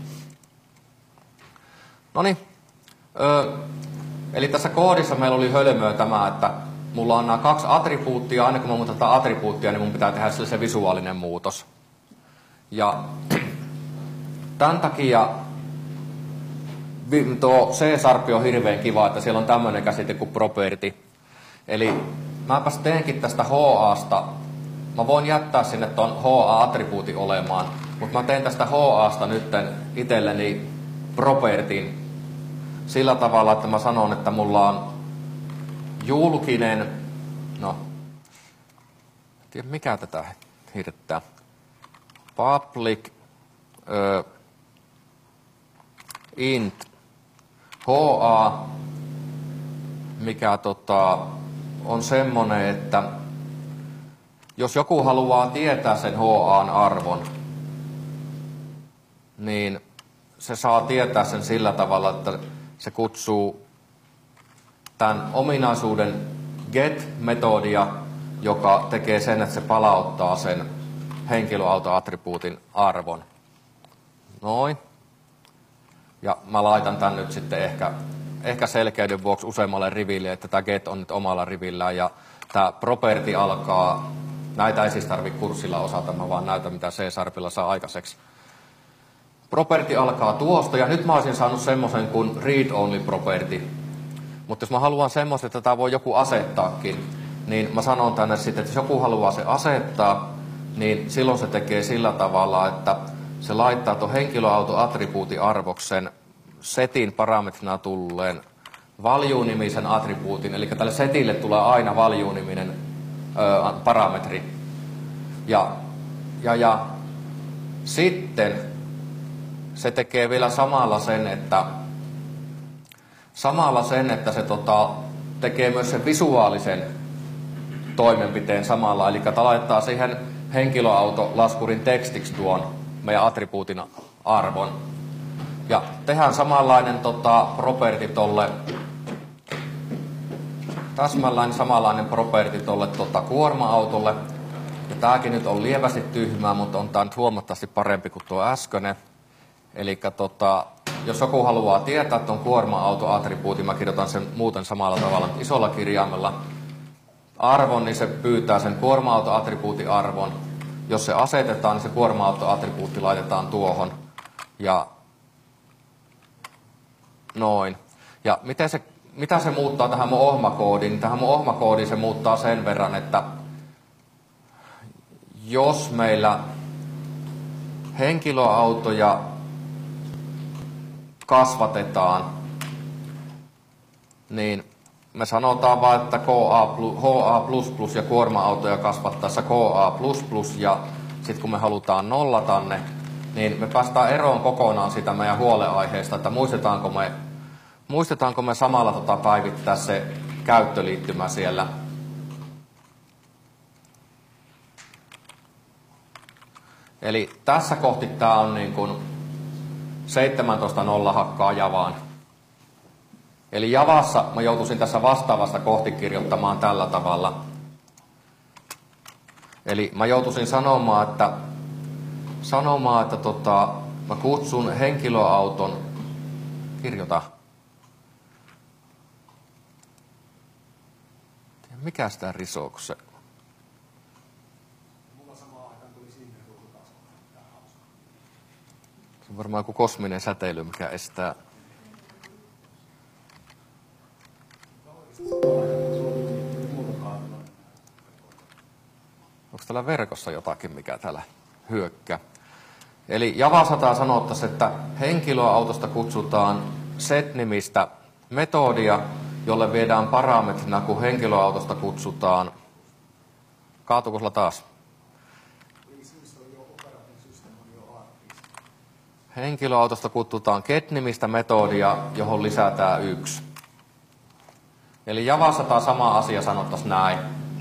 A: Noniin. Öö, eli tässä koodissa meillä oli hölmöä tämä, että mulla on nämä kaksi attribuuttia. Aina kun mä muutan tätä attribuuttia, niin mun pitää tehdä sille se visuaalinen muutos. Ja tämän takia tuo C-sharp on hirveän kiva, että siellä on tämmöinen käsite kuin property. Eli mäpäs teenkin tästä H A:sta. Mä voin jättää sinne ton H A-attribuutin olemaan, mutta mä teen tästä H A:sta nytten itselleni propertyn sillä tavalla, että mä sanon, että mulla on julkinen, no, en tiedä mikä tätä hirttää, public ö, int H A, mikä tota, on semmonen, että jos joku haluaa tietää sen H A:n arvon, niin se saa tietää sen sillä tavalla, että se kutsuu tämän ominaisuuden get-metodia, joka tekee sen, että se palauttaa sen henkilöautoattribuutin arvon. Noin. Ja mä laitan tämän nyt sitten ehkä, ehkä selkeyden vuoksi useammalle riville, että tämä get on nyt omalla rivillään ja tämä property alkaa Näitä ei siis tarvitse kurssilla osata, mä vaan näytän mitä C-Sharpilla saa aikaiseksi. Property alkaa tuosta, ja nyt mä olisin saanut semmoisen kuin read-only property. Mutta jos mä haluan semmoisen, että tätä voi joku asettaakin, niin mä sanon tänne sitten, että jos joku haluaa se asettaa, niin silloin se tekee sillä tavalla, että se laittaa tuon henkilöauto-attribuutin-arvoksen setin parametrina tulleen value-nimisen attribuutin, eli tälle setille tulee aina value-niminen ö, parametri. Ja, ja, ja sitten se tekee vielä samalla sen, että samalla sen, että se tota, tekee myös sen visuaalisen toimenpiteen samalla, eli laittaa siihen henkilöautolaskurin tekstiksi tuon meidän attribuutin arvon. Ja tehdään samanlainen tota, property tolle, täsmälläinen samanlainen property tolle tota, kuorma-autolle. Ja tääkin nyt on lievästi tyhmää, mutta on tää nyt huomattavasti parempi kuin tuo äskeinen. Eli tota, jos joku haluaa tietää tuon kuorma-auto-attribuutin, mä kirjoitan sen muuten samalla tavalla isolla kirjaimella arvon, niin se pyytää sen kuorma-auto-attribuutin arvon. Jos se asetetaan, niin se kuorma-auto-attribuutti laitetaan tuohon. Ja noin. Ja miten se, mitä se muuttaa tähän mun ohmakoodiin? Tähän mun ohmakoodiin se muuttaa sen verran, että jos meillä henkilöautoja kasvatetaan, niin me sanotaan vaan, että H A plus plus ja kuorma-autoja kasvattaessa H A plus plus, ja sitten kun me halutaan nollata ne, niin me päästään eroon kokonaan sitä meidän huolenaiheesta, että muistetaanko me, muistetaanko me samalla tota päivittää se käyttöliittymä siellä. Eli tässä kohti tämä on niin kuin seitsemäntoista nolla hakkaa Javaan. Eli Javassa mä joutuisin tässä vastaavasta kohti kirjoittamaan tällä tavalla. Eli mä joutuisin sanomaan, että, sanomaan, että tota, mä kutsun henkilöauton, kirjoita. Mikä sitä risoo, kun se... Se on varmaan joku kosminen säteily, mikä estää... Onko täällä verkossa jotakin, mikä täällä hyökkää? Eli Javassa tämä sanottaisiin, että henkilöautosta kutsutaan set-nimistä metodia, jolle viedään parametrina, kun henkilöautosta kutsutaan... Kaatuuko sulla taas? Henkilöautosta kutsutaan get-nimistä metodia, johon lisätään yksi. Eli Javassa tämä sama asia sanottaisiin näin.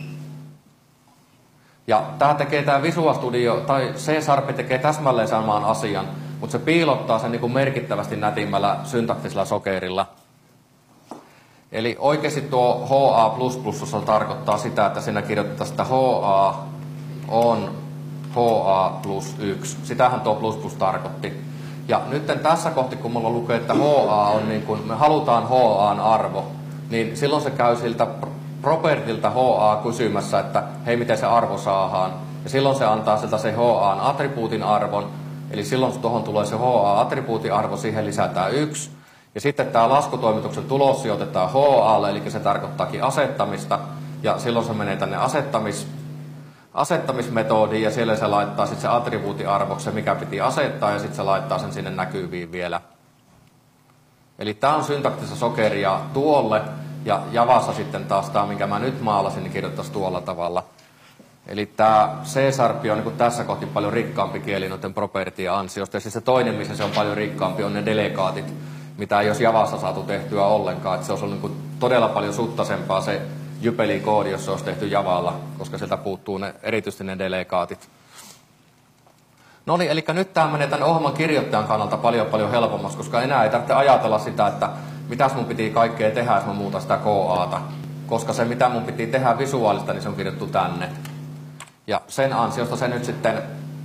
A: Ja tämä tekee tämä Visual Studio, tai C-Sharp tekee täsmälleen samaan asian, mutta se piilottaa sen niin kuin merkittävästi nätimmällä syntaktisella sokerilla. Eli oikeasti tuo H A plus plus tarkoittaa sitä, että siinä kirjoitetaan, että H A on H A plus yksi. Sitähän tuo plus plus tarkoitti. Ja nyt tässä kohti, kun mulla lukee, että H A on niin kuin, me halutaan H A:n arvo, niin silloin se käy siltä propertilta H A kysymässä, että hei, miten se arvo saadaan. Ja silloin se antaa siltä se H A:n attribuutin arvon. Eli silloin tuohon tulee se H A-attribuutin arvo, siihen lisätään yksi. Ja sitten tämä laskutoimituksen tulos sijoitetaan H A:lle, eli se tarkoittaakin asettamista. Ja silloin se menee tänne asettamis, asettamismetodiin, ja siellä se laittaa sitten se attribuutiarvoksen, mikä piti asettaa, ja sitten se laittaa sen sinne näkyviin vielä. Eli tämä on syntaktista sokeria tuolle, ja Javassa sitten taas tämä, minkä mä nyt maalasin, niin kirjoittaisi tuolla tavalla. Eli tämä C-Sharp on niin kuin tässä kohti paljon rikkaampi kieli noiden propertien ansiosta, ja siis se toinen, missä se on paljon rikkaampi, on ne delegaatit, mitä ei olisi Javassa saatu tehtyä ollenkaan. Että se olisi ollut niin kuin todella paljon suttaisempaa se Jypeli-koodi, jos se olisi tehty Javalla, koska sieltä puuttuu ne, erityisesti ne delegaatit. No niin, eli nyt tämä menee tämän ohjelman kirjoittajan kannalta paljon paljon helpommaksi, koska enää ei tarvitse ajatella sitä, että mitäs mun piti kaikkea tehdä, jos mä muutan sitä K A:ta. Koska se, mitä mun piti tehdä visuaalista, niin se on kirjoittu tänne. Ja sen ansiosta se nyt sitten,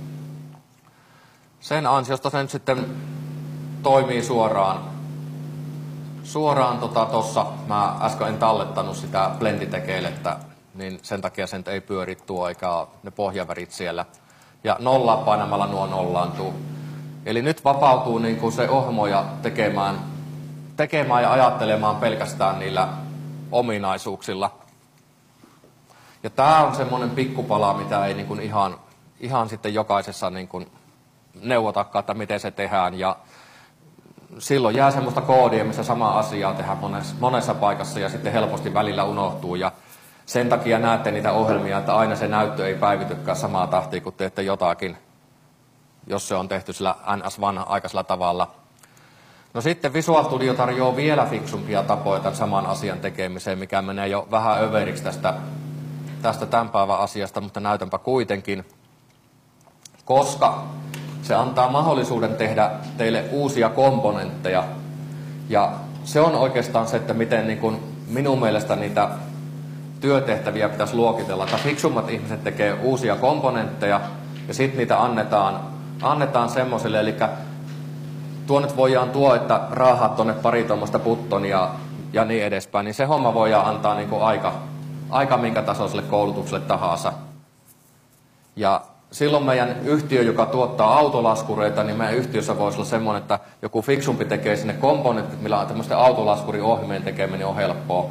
A: sen ansiosta se nyt sitten toimii suoraan. Suoraan tota tossa, mä äsken en tallettanut sitä blenditekeille, että niin sen takia sen ei pyöri tuo eikä ne pohjavärit siellä. Ja nollaa painamalla nuo nollaantuu. Eli nyt vapautuu niin kuin se ohmoja tekemään, tekemään ja ajattelemaan pelkästään niillä ominaisuuksilla. Ja tämä on semmoinen pikkupala, mitä ei niin kuin ihan, ihan sitten jokaisessa niin kuin neuvotakaan, että miten se tehdään. Ja silloin jää semmoista koodia, missä samaa asiaa tehdään monessa, monessa paikassa ja sitten helposti välillä unohtuu. Ja sen takia näette niitä ohjelmia, että aina se näyttö ei päivitykään samaa tahtia, kun teette jotakin, jos se on tehty sillä N S vanha-aikaisella tavalla. No sitten Visual Studio tarjoaa vielä fiksumpia tapoja tämän saman asian tekemiseen, mikä menee jo vähän överiksi tästä, tästä tämän päivän asiasta, mutta näytänpä kuitenkin, koska se antaa mahdollisuuden tehdä teille uusia komponentteja. Ja se on oikeastaan se, että miten niin kuin minun mielestä niitä työtehtäviä pitäisi luokitella. Että fiksummat ihmiset tekee uusia komponentteja ja sitten niitä annetaan, annetaan semmoiselle, eli tuonne voidaan tuo, että raahat tuonne pari tuommoista buttonia ja niin edespäin, niin se homma voidaan antaa niin kuin aika, aika minkä tasoiselle koulutukselle tahansa. Ja silloin meidän yhtiö, joka tuottaa autolaskureita, niin meidän yhtiössä voisi olla semmoinen, että joku fiksumpi tekee sinne komponentit, millä tämmöisten autolaskuriohjelmien tekeminen on helppoa.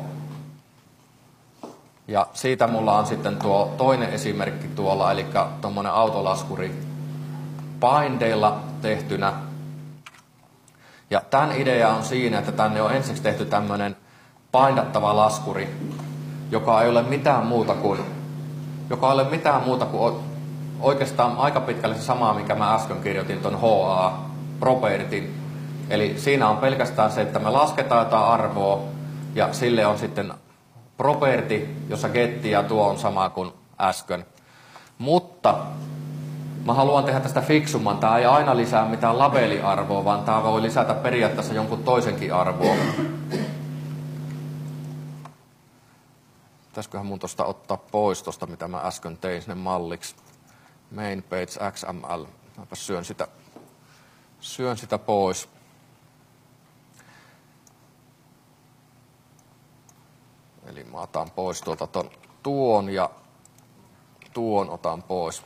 A: Ja siitä mulla on sitten tuo toinen esimerkki tuolla, eli tuommoinen autolaskuri Bindeilla tehtynä. Ja tämän idea on siinä, että tänne on ensiksi tehty tämmöinen paindattava laskuri, joka ei ole mitään muuta kuin, joka ei ole mitään muuta kuin oikeastaan aika pitkälle se sama, mikä mä äsken kirjoitin tuon H A-propertin. Eli siinä on pelkästään se, että me lasketaan jotain arvoa ja sille on sitten property, jossa getti ja tuo on sama kuin äsken. Mutta mä haluan tehdä tästä fiksumman. Tämä ei aina lisää mitään labeliarvoa, vaan tämä voi lisätä periaatteessa jonkun toisenkin arvoa. Pitäisiköhän mun tuosta ottaa pois tuosta, mitä mä äsken tein sinne malliksi. Main page X M L. Mäpä syön sitä, syön sitä pois. Eli mä otan pois tuolta ton, tuon ja tuon otan pois.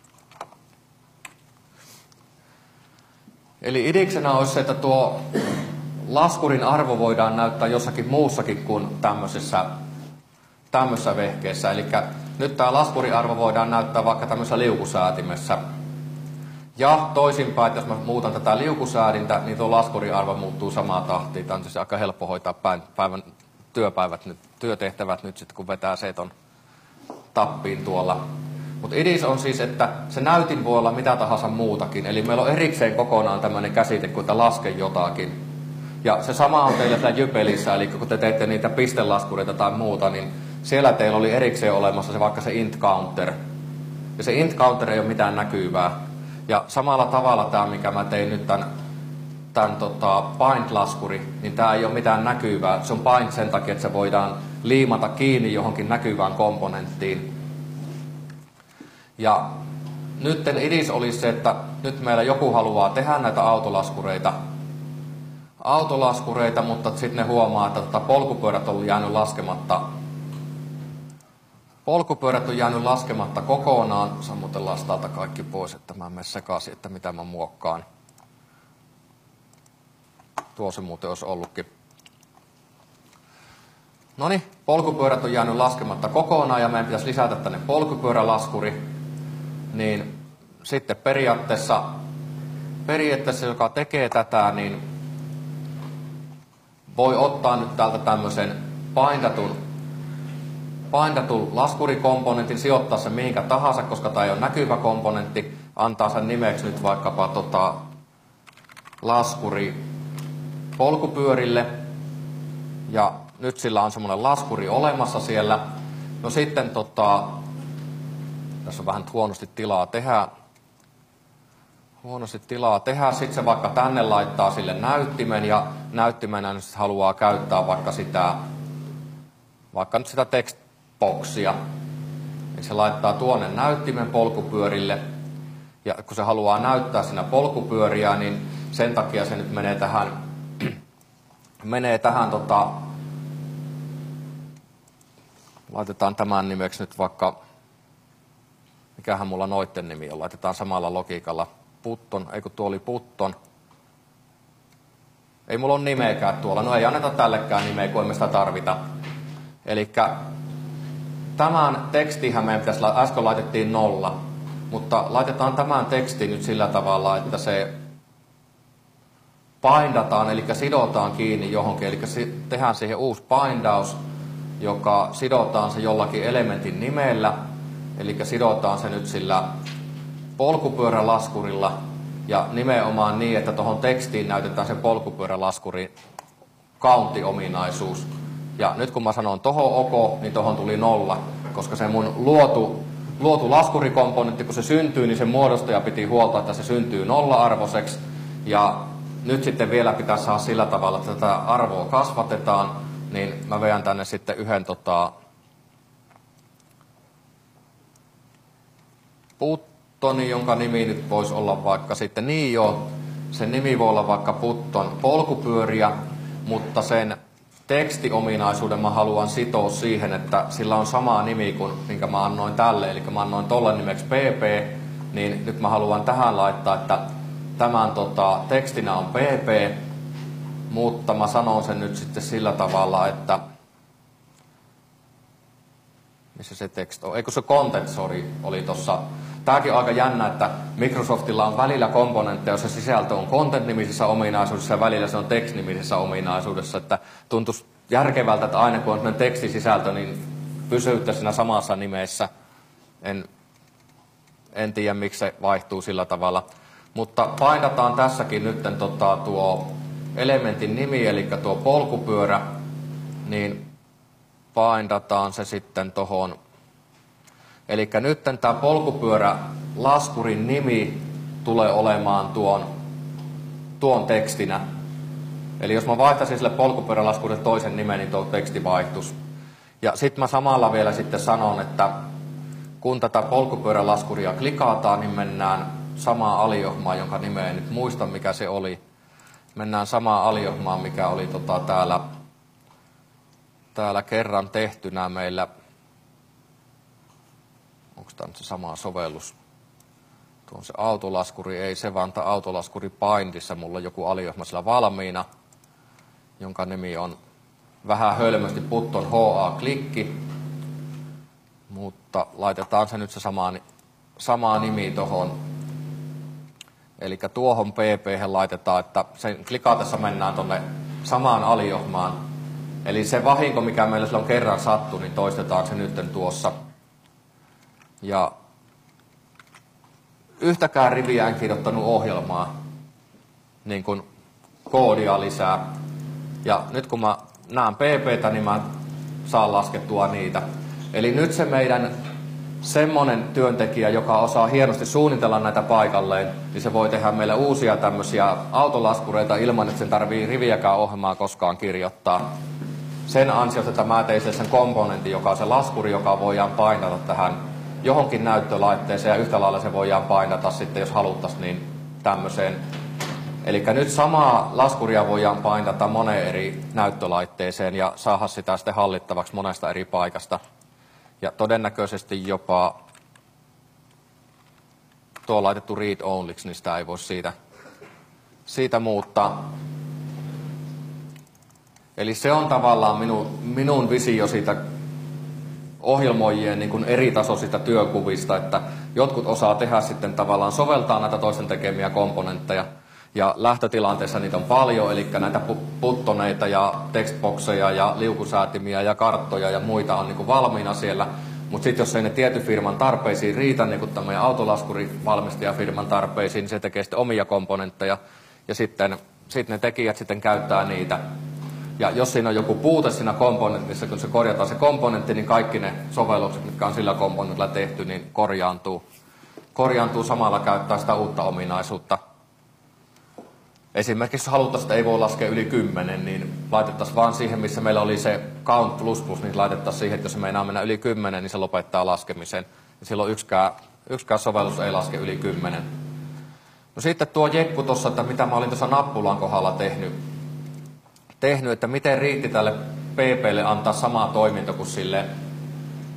A: Eli idiksenä olisi se, että tuo laskurin arvo voidaan näyttää jossakin muussakin kuin tämmöisessä, tämmöisessä vehkeessä. Eli nyt tämä laskuriarvo voidaan näyttää vaikka tämmöisessä liukusäätimessä. Ja toisinpäin, että jos mä muutan tätä liukusäädintä, niin tuo laskuriarvo muuttuu samaa tahtia. Tämä on siis aika helppo hoitaa päivän työpäivät nyt, työtehtävät nyt sitten, kun vetää se ton tappiin tuolla. Mutta idis on siis, että se näytin voi olla mitä tahansa muutakin. Eli meillä on erikseen kokonaan tämmöinen käsite, kun että laske jotakin. Ja se sama on teillä siellä Jypelissä, eli kun te teette niitä pistelaskureita tai muuta, niin siellä teillä oli erikseen olemassa se vaikka se int counter. Ja se int counter ei ole mitään näkyvää. Ja samalla tavalla tämä, mikä mä tein nyt tämän, tämän tota, bind-laskuri, niin tämä ei ole mitään näkyvää. Se on bind sen takia, että se voidaan liimata kiinni johonkin näkyvään komponenttiin. Ja nyt idis olisi se, että nyt meillä joku haluaa tehdä näitä autolaskureita, autolaskureita mutta sitten ne huomaa, että tota polkupyörät on jäänyt laskematta. Polkupyörät on jäänyt laskematta kokonaan. Sammutellaan täältä kaikki pois, että mä en mene sekaisin, että mitä mä muokkaan. Tuo se muuten olisi ollutkin. Noniin, polkupyörät on jäänyt laskematta kokonaan ja meidän pitäisi lisätä tänne polkupyörälaskuri. Niin sitten periaatteessa, periaatteessa joka tekee tätä, niin voi ottaa nyt täältä tämmöisen paindatun, paindatun laskurikomponentin, sijoittaa sen mihinkä tahansa, koska tämä ei ole näkyvä komponentti, antaa sen nimeksi nyt vaikkapa tota, laskuri polkupyörille, ja nyt sillä on semmoinen laskuri olemassa siellä. No sitten tota, tässä on vähän huonosti tilaa tehdä. Huonosti tilaa tehdä. Sitten se vaikka tänne laittaa sille näyttimen ja näyttimenä nyt haluaa käyttää vaikka sitä, vaikka nyt sitä textboxia. Niin se laittaa tuonne näyttimen polkupyörille. Ja kun se haluaa näyttää siinä polkupyöriä, niin sen takia se nyt menee tähän, menee tähän tota, Laitetaan tämän nimeksi nyt vaikka, mikähän mulla noitten nimi on, laitetaan samalla logiikalla Putton, ei kun tuo oli Putton. Ei mulla ole nimeäkään tuolla, no ei anneta tällekään nimeä, kun emme sitä tarvita. Elikkä tämän tekstihän meidän pitäisi, äsken laitettiin nolla, mutta laitetaan tämän tekstin nyt sillä tavalla, että se bindataan, eli sidotaan kiinni johonkin, eli tehdään siihen uusi bindaus, joka sidotaan se jollakin elementin nimellä, eli sidotaan se nyt sillä polkupyörälaskurilla, ja nimenomaan niin, että tuohon tekstiin näytetään sen polkupyörälaskurin counti-ominaisuus. Ja nyt kun mä sanon tohon OK, niin tohon tuli nolla, koska se mun luotu, luotu laskurikomponentti, kun se syntyy, niin se muodostaja piti huolta, että se syntyy nolla-arvoiseksi. Ja nyt sitten vielä pitää saada sillä tavalla, että tätä arvoa kasvatetaan, niin mä vedän tänne sitten yhden tota, Puttoni, jonka nimi nyt voisi olla vaikka sitten, niin joo, sen nimi voi olla vaikka Putton polkupyöriä, mutta sen tekstiominaisuuden mä haluan sitoa siihen, että sillä on sama nimi kuin minkä mä annoin tälle, eli mä annoin tolle nimeksi P P, niin nyt mä haluan tähän laittaa, että tämän tota, tekstinä on P P, mutta mä sanon sen nyt sitten sillä tavalla, että missä se tekst on, eikö se content, sorry, oli tossa. Tääkin on aika jännä, että Microsoftilla on välillä komponentteja, jossa sisältö on content-nimisessä ominaisuudessa ja välillä se on text-nimisessä ominaisuudessa. Että tuntuisi järkevältä, että aina kun on tekstisisältö, niin pysytte siinä samassa nimessä. En, en tiedä, miksi se vaihtuu sillä tavalla. Mutta painataan tässäkin nyt tota, tuo elementin nimi, eli tuo polkupyörä, niin painataan se sitten tuohon. Eli nyt tämä polkupyörälaskurin nimi tulee olemaan tuon, tuon tekstinä. Eli jos mä vaihtaisin sille polkupyörälaskurille toisen nimen, niin tuo teksti vaihtuisi. Ja sitten mä samalla vielä sitten sanon, että kun tätä polkupyörälaskuria klikataan, niin mennään samaan aliohmaan, jonka nimeä en nyt muista, mikä se oli. Mennään samaan aliohmaan, mikä oli tota täällä, täällä kerran tehtynä meillä. Onko tämä nyt se sama sovellus? Tuo on se autolaskuri, ei se vaan tämä autolaskuri Bindissa. Mulla on joku aliohma sillä valmiina, jonka nimi on vähän hölmösti Putton H A-klikki. Mutta laitetaan se nyt se sama, sama nimi tuohon. Eli tuohon P P laitetaan, että sen klikatessa mennään tuonne samaan aliohmaan. Eli se vahinko, mikä meillä silloin kerran sattui, niin toistetaan se nyt tuossa. Ja yhtäkään riviä en kirjoittanut ohjelmaa, niin kuin koodia lisää. Ja nyt kun mä näen P P:tä, niin mä saan laskettua niitä. Eli nyt se meidän semmoinen työntekijä, joka osaa hienosti suunnitella näitä paikalleen, niin se voi tehdä meille uusia tämmöisiä autolaskureita ilman, että sen tarvii riviäkään ohjelmaa koskaan kirjoittaa. Sen ansiosta, että mä tein sen komponentin, joka on se laskuri, joka voidaan painata tähän johonkin näyttölaitteeseen, ja yhtä lailla se voidaan painata sitten, jos haluttaisiin, niin tämmöiseen. Eli nyt samaa laskuria voidaan painata moneen eri näyttölaitteeseen ja saada sitä sitten hallittavaksi monesta eri paikasta. Ja todennäköisesti jopa tuo on laitettu read onlyksi, niin sitä ei voi siitä, siitä muuttaa. Eli se on tavallaan minun, minun visio siitä ohjelmoijien niin kuin eri tasoisista työkuvista, että jotkut osaa tehdä sitten tavallaan soveltaa näitä toisten tekemiä komponentteja. Ja lähtötilanteessa niitä on paljon, eli näitä puttoneita ja textboxeja ja liukusäätimiä ja karttoja ja muita on niin kuin valmiina siellä. Mutta sitten jos ei ne tietyn firman tarpeisiin riitä, niin kuin tämmöinen autolaskurivalmistajafirman tarpeisiin, niin se tekee sitten omia komponentteja. Ja sitten sit ne tekijät sitten käyttää niitä. Ja jos siinä on joku puute siinä komponentissa, kun se korjataan se komponentti, niin kaikki ne sovellukset, mitkä on sillä komponentilla tehty, niin korjaantuu. Korjaantuu samalla käyttää sitä uutta ominaisuutta. Esimerkiksi jos haluttaisiin, että ei voi laskea yli kymmenen, niin laitettaisiin vaan siihen, missä meillä oli se count plus plus, niin laitettaisiin siihen, että jos se meinaa mennä yli kymmenen, niin se lopettaa laskemisen. Ja silloin yksikään, yksikään sovellus ei laske yli kymmenen. No sitten tuo jekku tuossa, että mitä mä olin tuossa nappulan kohdalla tehnyt, tehnyt, että miten riitti tälle P P:lle antaa sama toiminto kuin sille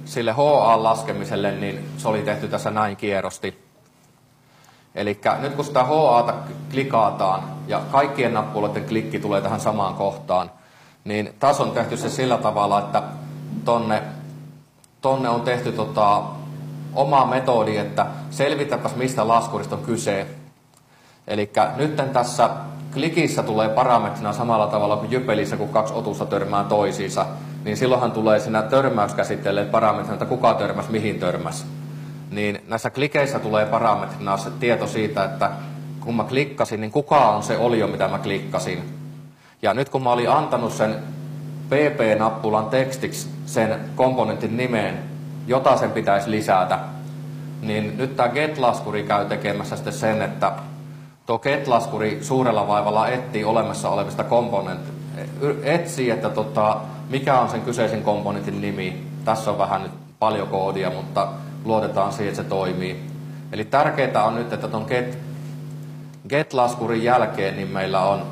A: sille H A-laskemiselle, niin se oli tehty tässä näin kierrosti. Eli nyt kun sitä H A:ta klikataan ja kaikkien nappuloiden klikki tulee tähän samaan kohtaan, niin taas on tehty se sillä tavalla, että tonne, tonne on tehty tota, oma metodi, että selvitäpäs mistä laskurista on kyse. Eli nyt tässä klikissä tulee parametrina samalla tavalla kuin jypelissä, kun kaksi otusta törmää toisiinsa, niin silloinhan tulee siinä törmäyskäsitteelle parametrina, että kuka törmäs, mihin törmäs. Niin näissä klikeissä tulee parametrina se tieto siitä, että kun mä klikkasin, niin kuka on se olio, mitä mä klikkasin. Ja nyt kun mä olin antanut sen P P-nappulan tekstiksi sen komponentin nimeen, jota sen pitäisi lisätä, niin nyt tämä get-laskuri käy tekemässä sitten sen, että tuo get-laskuri suurella vaivalla etsii olemassa olevista komponentteja. Etsii, että tota, mikä on sen kyseisen komponentin nimi. Tässä on vähän nyt paljon koodia, mutta luotetaan siihen, että se toimii. Eli tärkeää on nyt, että tuon get, get-laskurin jälkeen niin meillä on,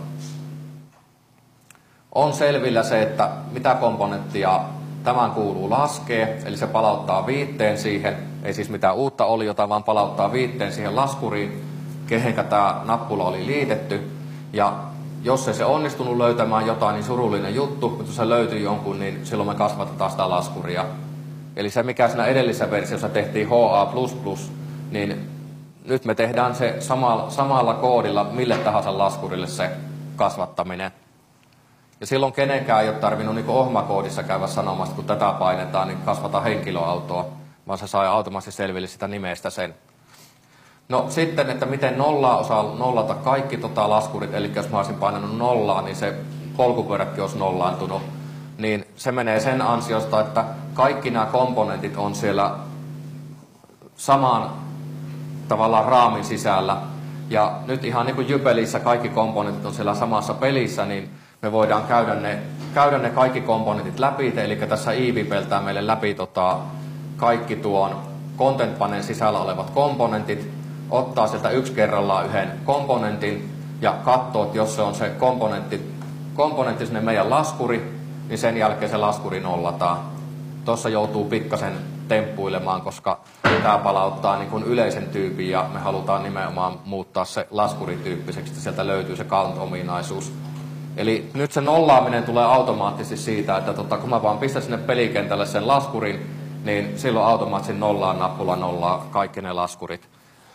A: on selvillä se, että mitä komponenttia tämän kuuluu laskea. Eli se palauttaa viitteen siihen, ei siis mitään uutta oliota, vaan palauttaa viitteen siihen laskuriin, kehenkä tämä nappula oli liitetty. Ja jos ei se onnistunut löytämään jotain, niin surullinen juttu, mutta jos se löytyy jonkun, niin silloin me kasvatetaan sitä laskuria. Eli se, mikä siinä edellisessä versiossa tehtiin H A plus plus, niin nyt me tehdään se samalla, samalla koodilla mille tahansa laskurille se kasvattaminen. Ja silloin kenenkään ei ole tarvinnut niin ohmakoodissa käydä sanomassa, kun tätä painetaan, niin kasvata henkilöautoa, vaan se saa automaattisesti selville sitä nimestä sen. No sitten, että miten nollaa osaa nollata kaikki tota laskurit, eli jos mä olisin painanut nollaa, niin se polkupyöräkin olisi nollaantunut. Niin se menee sen ansiosta, että kaikki nämä komponentit on siellä saman tavallaan raamin sisällä. Ja nyt ihan niin kuin Jypelissä kaikki komponentit on siellä samassa pelissä, niin me voidaan käydä ne, käydä ne kaikki komponentit läpi. Eli tässä Iivi peltää meille läpi tota, kaikki tuon content paneen sisällä olevat komponentit, ottaa sieltä yksi kerrallaan yhden komponentin ja katsoo, että jos se on se komponentti, komponentti sinne meidän laskuri, niin sen jälkeen se laskuri nollataan. Tuossa joutuu pikkasen temppuilemaan, koska tämä palauttaa niin kuin yleisen tyypin ja me halutaan nimenomaan muuttaa se laskurityyppiseksi, että sieltä löytyy se count-ominaisuus. Eli nyt se nollaaminen tulee automaattisesti siitä, että tota, kun mä vaan pistän sinne pelikentälle sen laskurin, niin silloin automaattisesti nollaan nappula nollaa kaikki ne laskurit.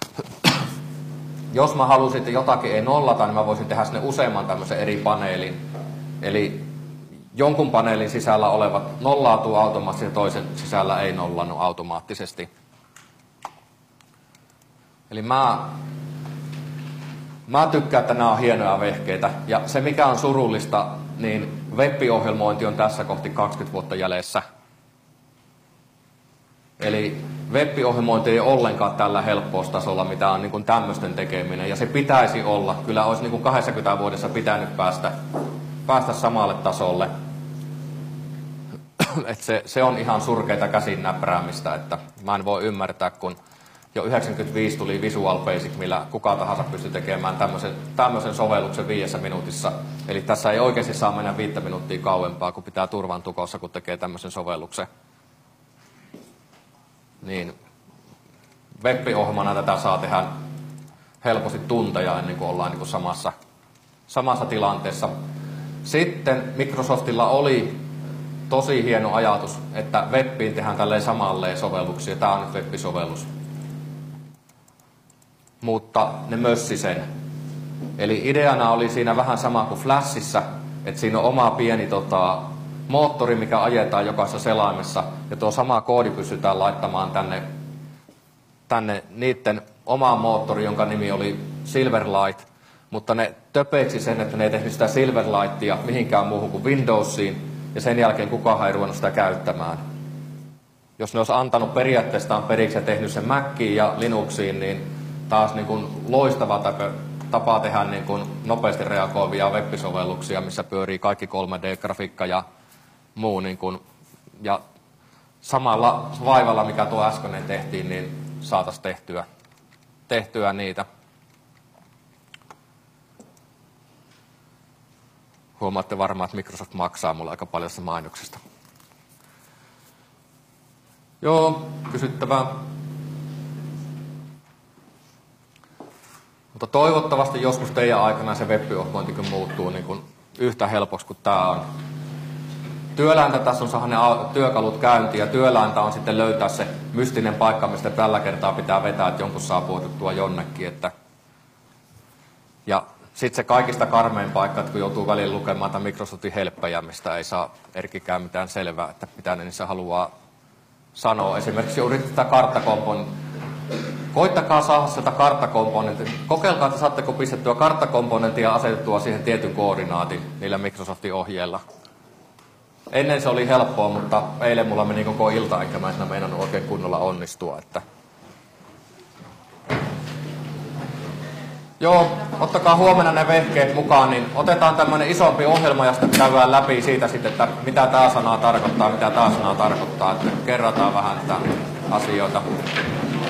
A: Jos mä halusin, että jotakin ei nollata, niin mä voisin tehdä sinne useamman tämmöisen eri paneelin. Eli jonkun paneelin sisällä olevat nollautuu automaattisesti ja toisen sisällä ei nollannut automaattisesti. Eli mä, mä tykkään, että nämä on hienoja vehkeitä. Ja se mikä on surullista, niin web-ohjelmointi on tässä kohti kaksikymmentä vuotta jäljessä. Eli web-ohjelmointi ei ole ollenkaan tällä helppoustasolla, mitä on niin kuin tämmöisten tekeminen. Ja se pitäisi olla. Kyllä olisi niin kuin kaksikymmentä vuodessa pitänyt päästä, päästä samalle tasolle. Et se, se on ihan surkeita käsin näpräämistä. Että mä en voi ymmärtää, kun jo yhdeksänkymmentäviisi tuli Visual Basic, millä kuka tahansa pystyi tekemään tämmöisen, tämmöisen sovelluksen viidessä minuutissa. Eli tässä ei oikeasti saa mennä viittä minuuttia kauempaa, kun pitää turvan tukossa, kun tekee tämmöisen sovelluksen. Niin web-ohjelmana tätä saa tehdä helposti tunteja ennen kuin ollaan niin kuin samassa, samassa tilanteessa. Sitten Microsoftilla oli tosi hieno ajatus, että webbiin tehdään tälleen samalleen sovelluksia. Tämä on nyt web-sovellus. Mutta ne mössi sen. Eli ideana oli siinä vähän sama kuin Flashissa, että siinä on oma pieni tota, moottori, mikä ajetaan jokaisessa selaimessa, ja tuo sama koodi pystytään laittamaan tänne, tänne niiden omaan moottori, jonka nimi oli Silverlight, mutta ne töpeiksi sen, että ne ei tehnyt sitä Silverlightia mihinkään muuhun kuin Windowsiin, ja sen jälkeen kukaan ei ruvennut sitä käyttämään. Jos ne olisi antanut periaatteestaan periksi ja tehnyt sen Maciin ja Linuxiin, niin taas niin kuin loistava tapa tehdä niin kuin nopeasti reagoivia web-sovelluksia, missä pyörii kaikki kolme D-grafiikka ja muu. Niin kuin, ja samalla vaivalla, mikä tuo äskeinen tehtiin, niin saataisiin tehtyä, tehtyä niitä. Huomaatte varmaan, että Microsoft maksaa mulle aika paljon sitä mainoksesta. Joo, kysyttävää. Mutta toivottavasti joskus teidän aikana se web-ohjelmointikin muuttuu niin kuin yhtä helpoksi kuin tämä on. Työlääntä tässä on saada ne työkalut käyntiin ja työlääntä on sitten löytää se mystinen paikka, mistä tällä kertaa pitää vetää, että jonkun saa puotettua jonnekin. Että... Ja sitten se kaikista karmein paikka, että kun joutuu välillä lukemaan tämän Microsoftin helppejä, mistä ei saa Erkkikään mitään selvää, että mitä ne niissä haluaa sanoa. Esimerkiksi yritetään sitä karttakomponenttia. Koittakaa saada sieltä karttakomponentin. Kokeilkaa, että saatteko pistettyä karttakomponentia ja asetettua siihen tietyn koordinaatin niillä Microsoftin ohjeilla. Ennen se oli helppoa, mutta eilen mulla meni koko ilta, enkä mä siinä meinannut oikein kunnolla onnistua. Että... Joo, ottakaa huomenna ne vehkeet mukaan, niin otetaan tämmönen isompi ohjelma ja sitten käydään läpi siitä sitten, että mitä tää sana tarkoittaa, mitä tää sana tarkoittaa, että kerrataan vähän näitä asioita.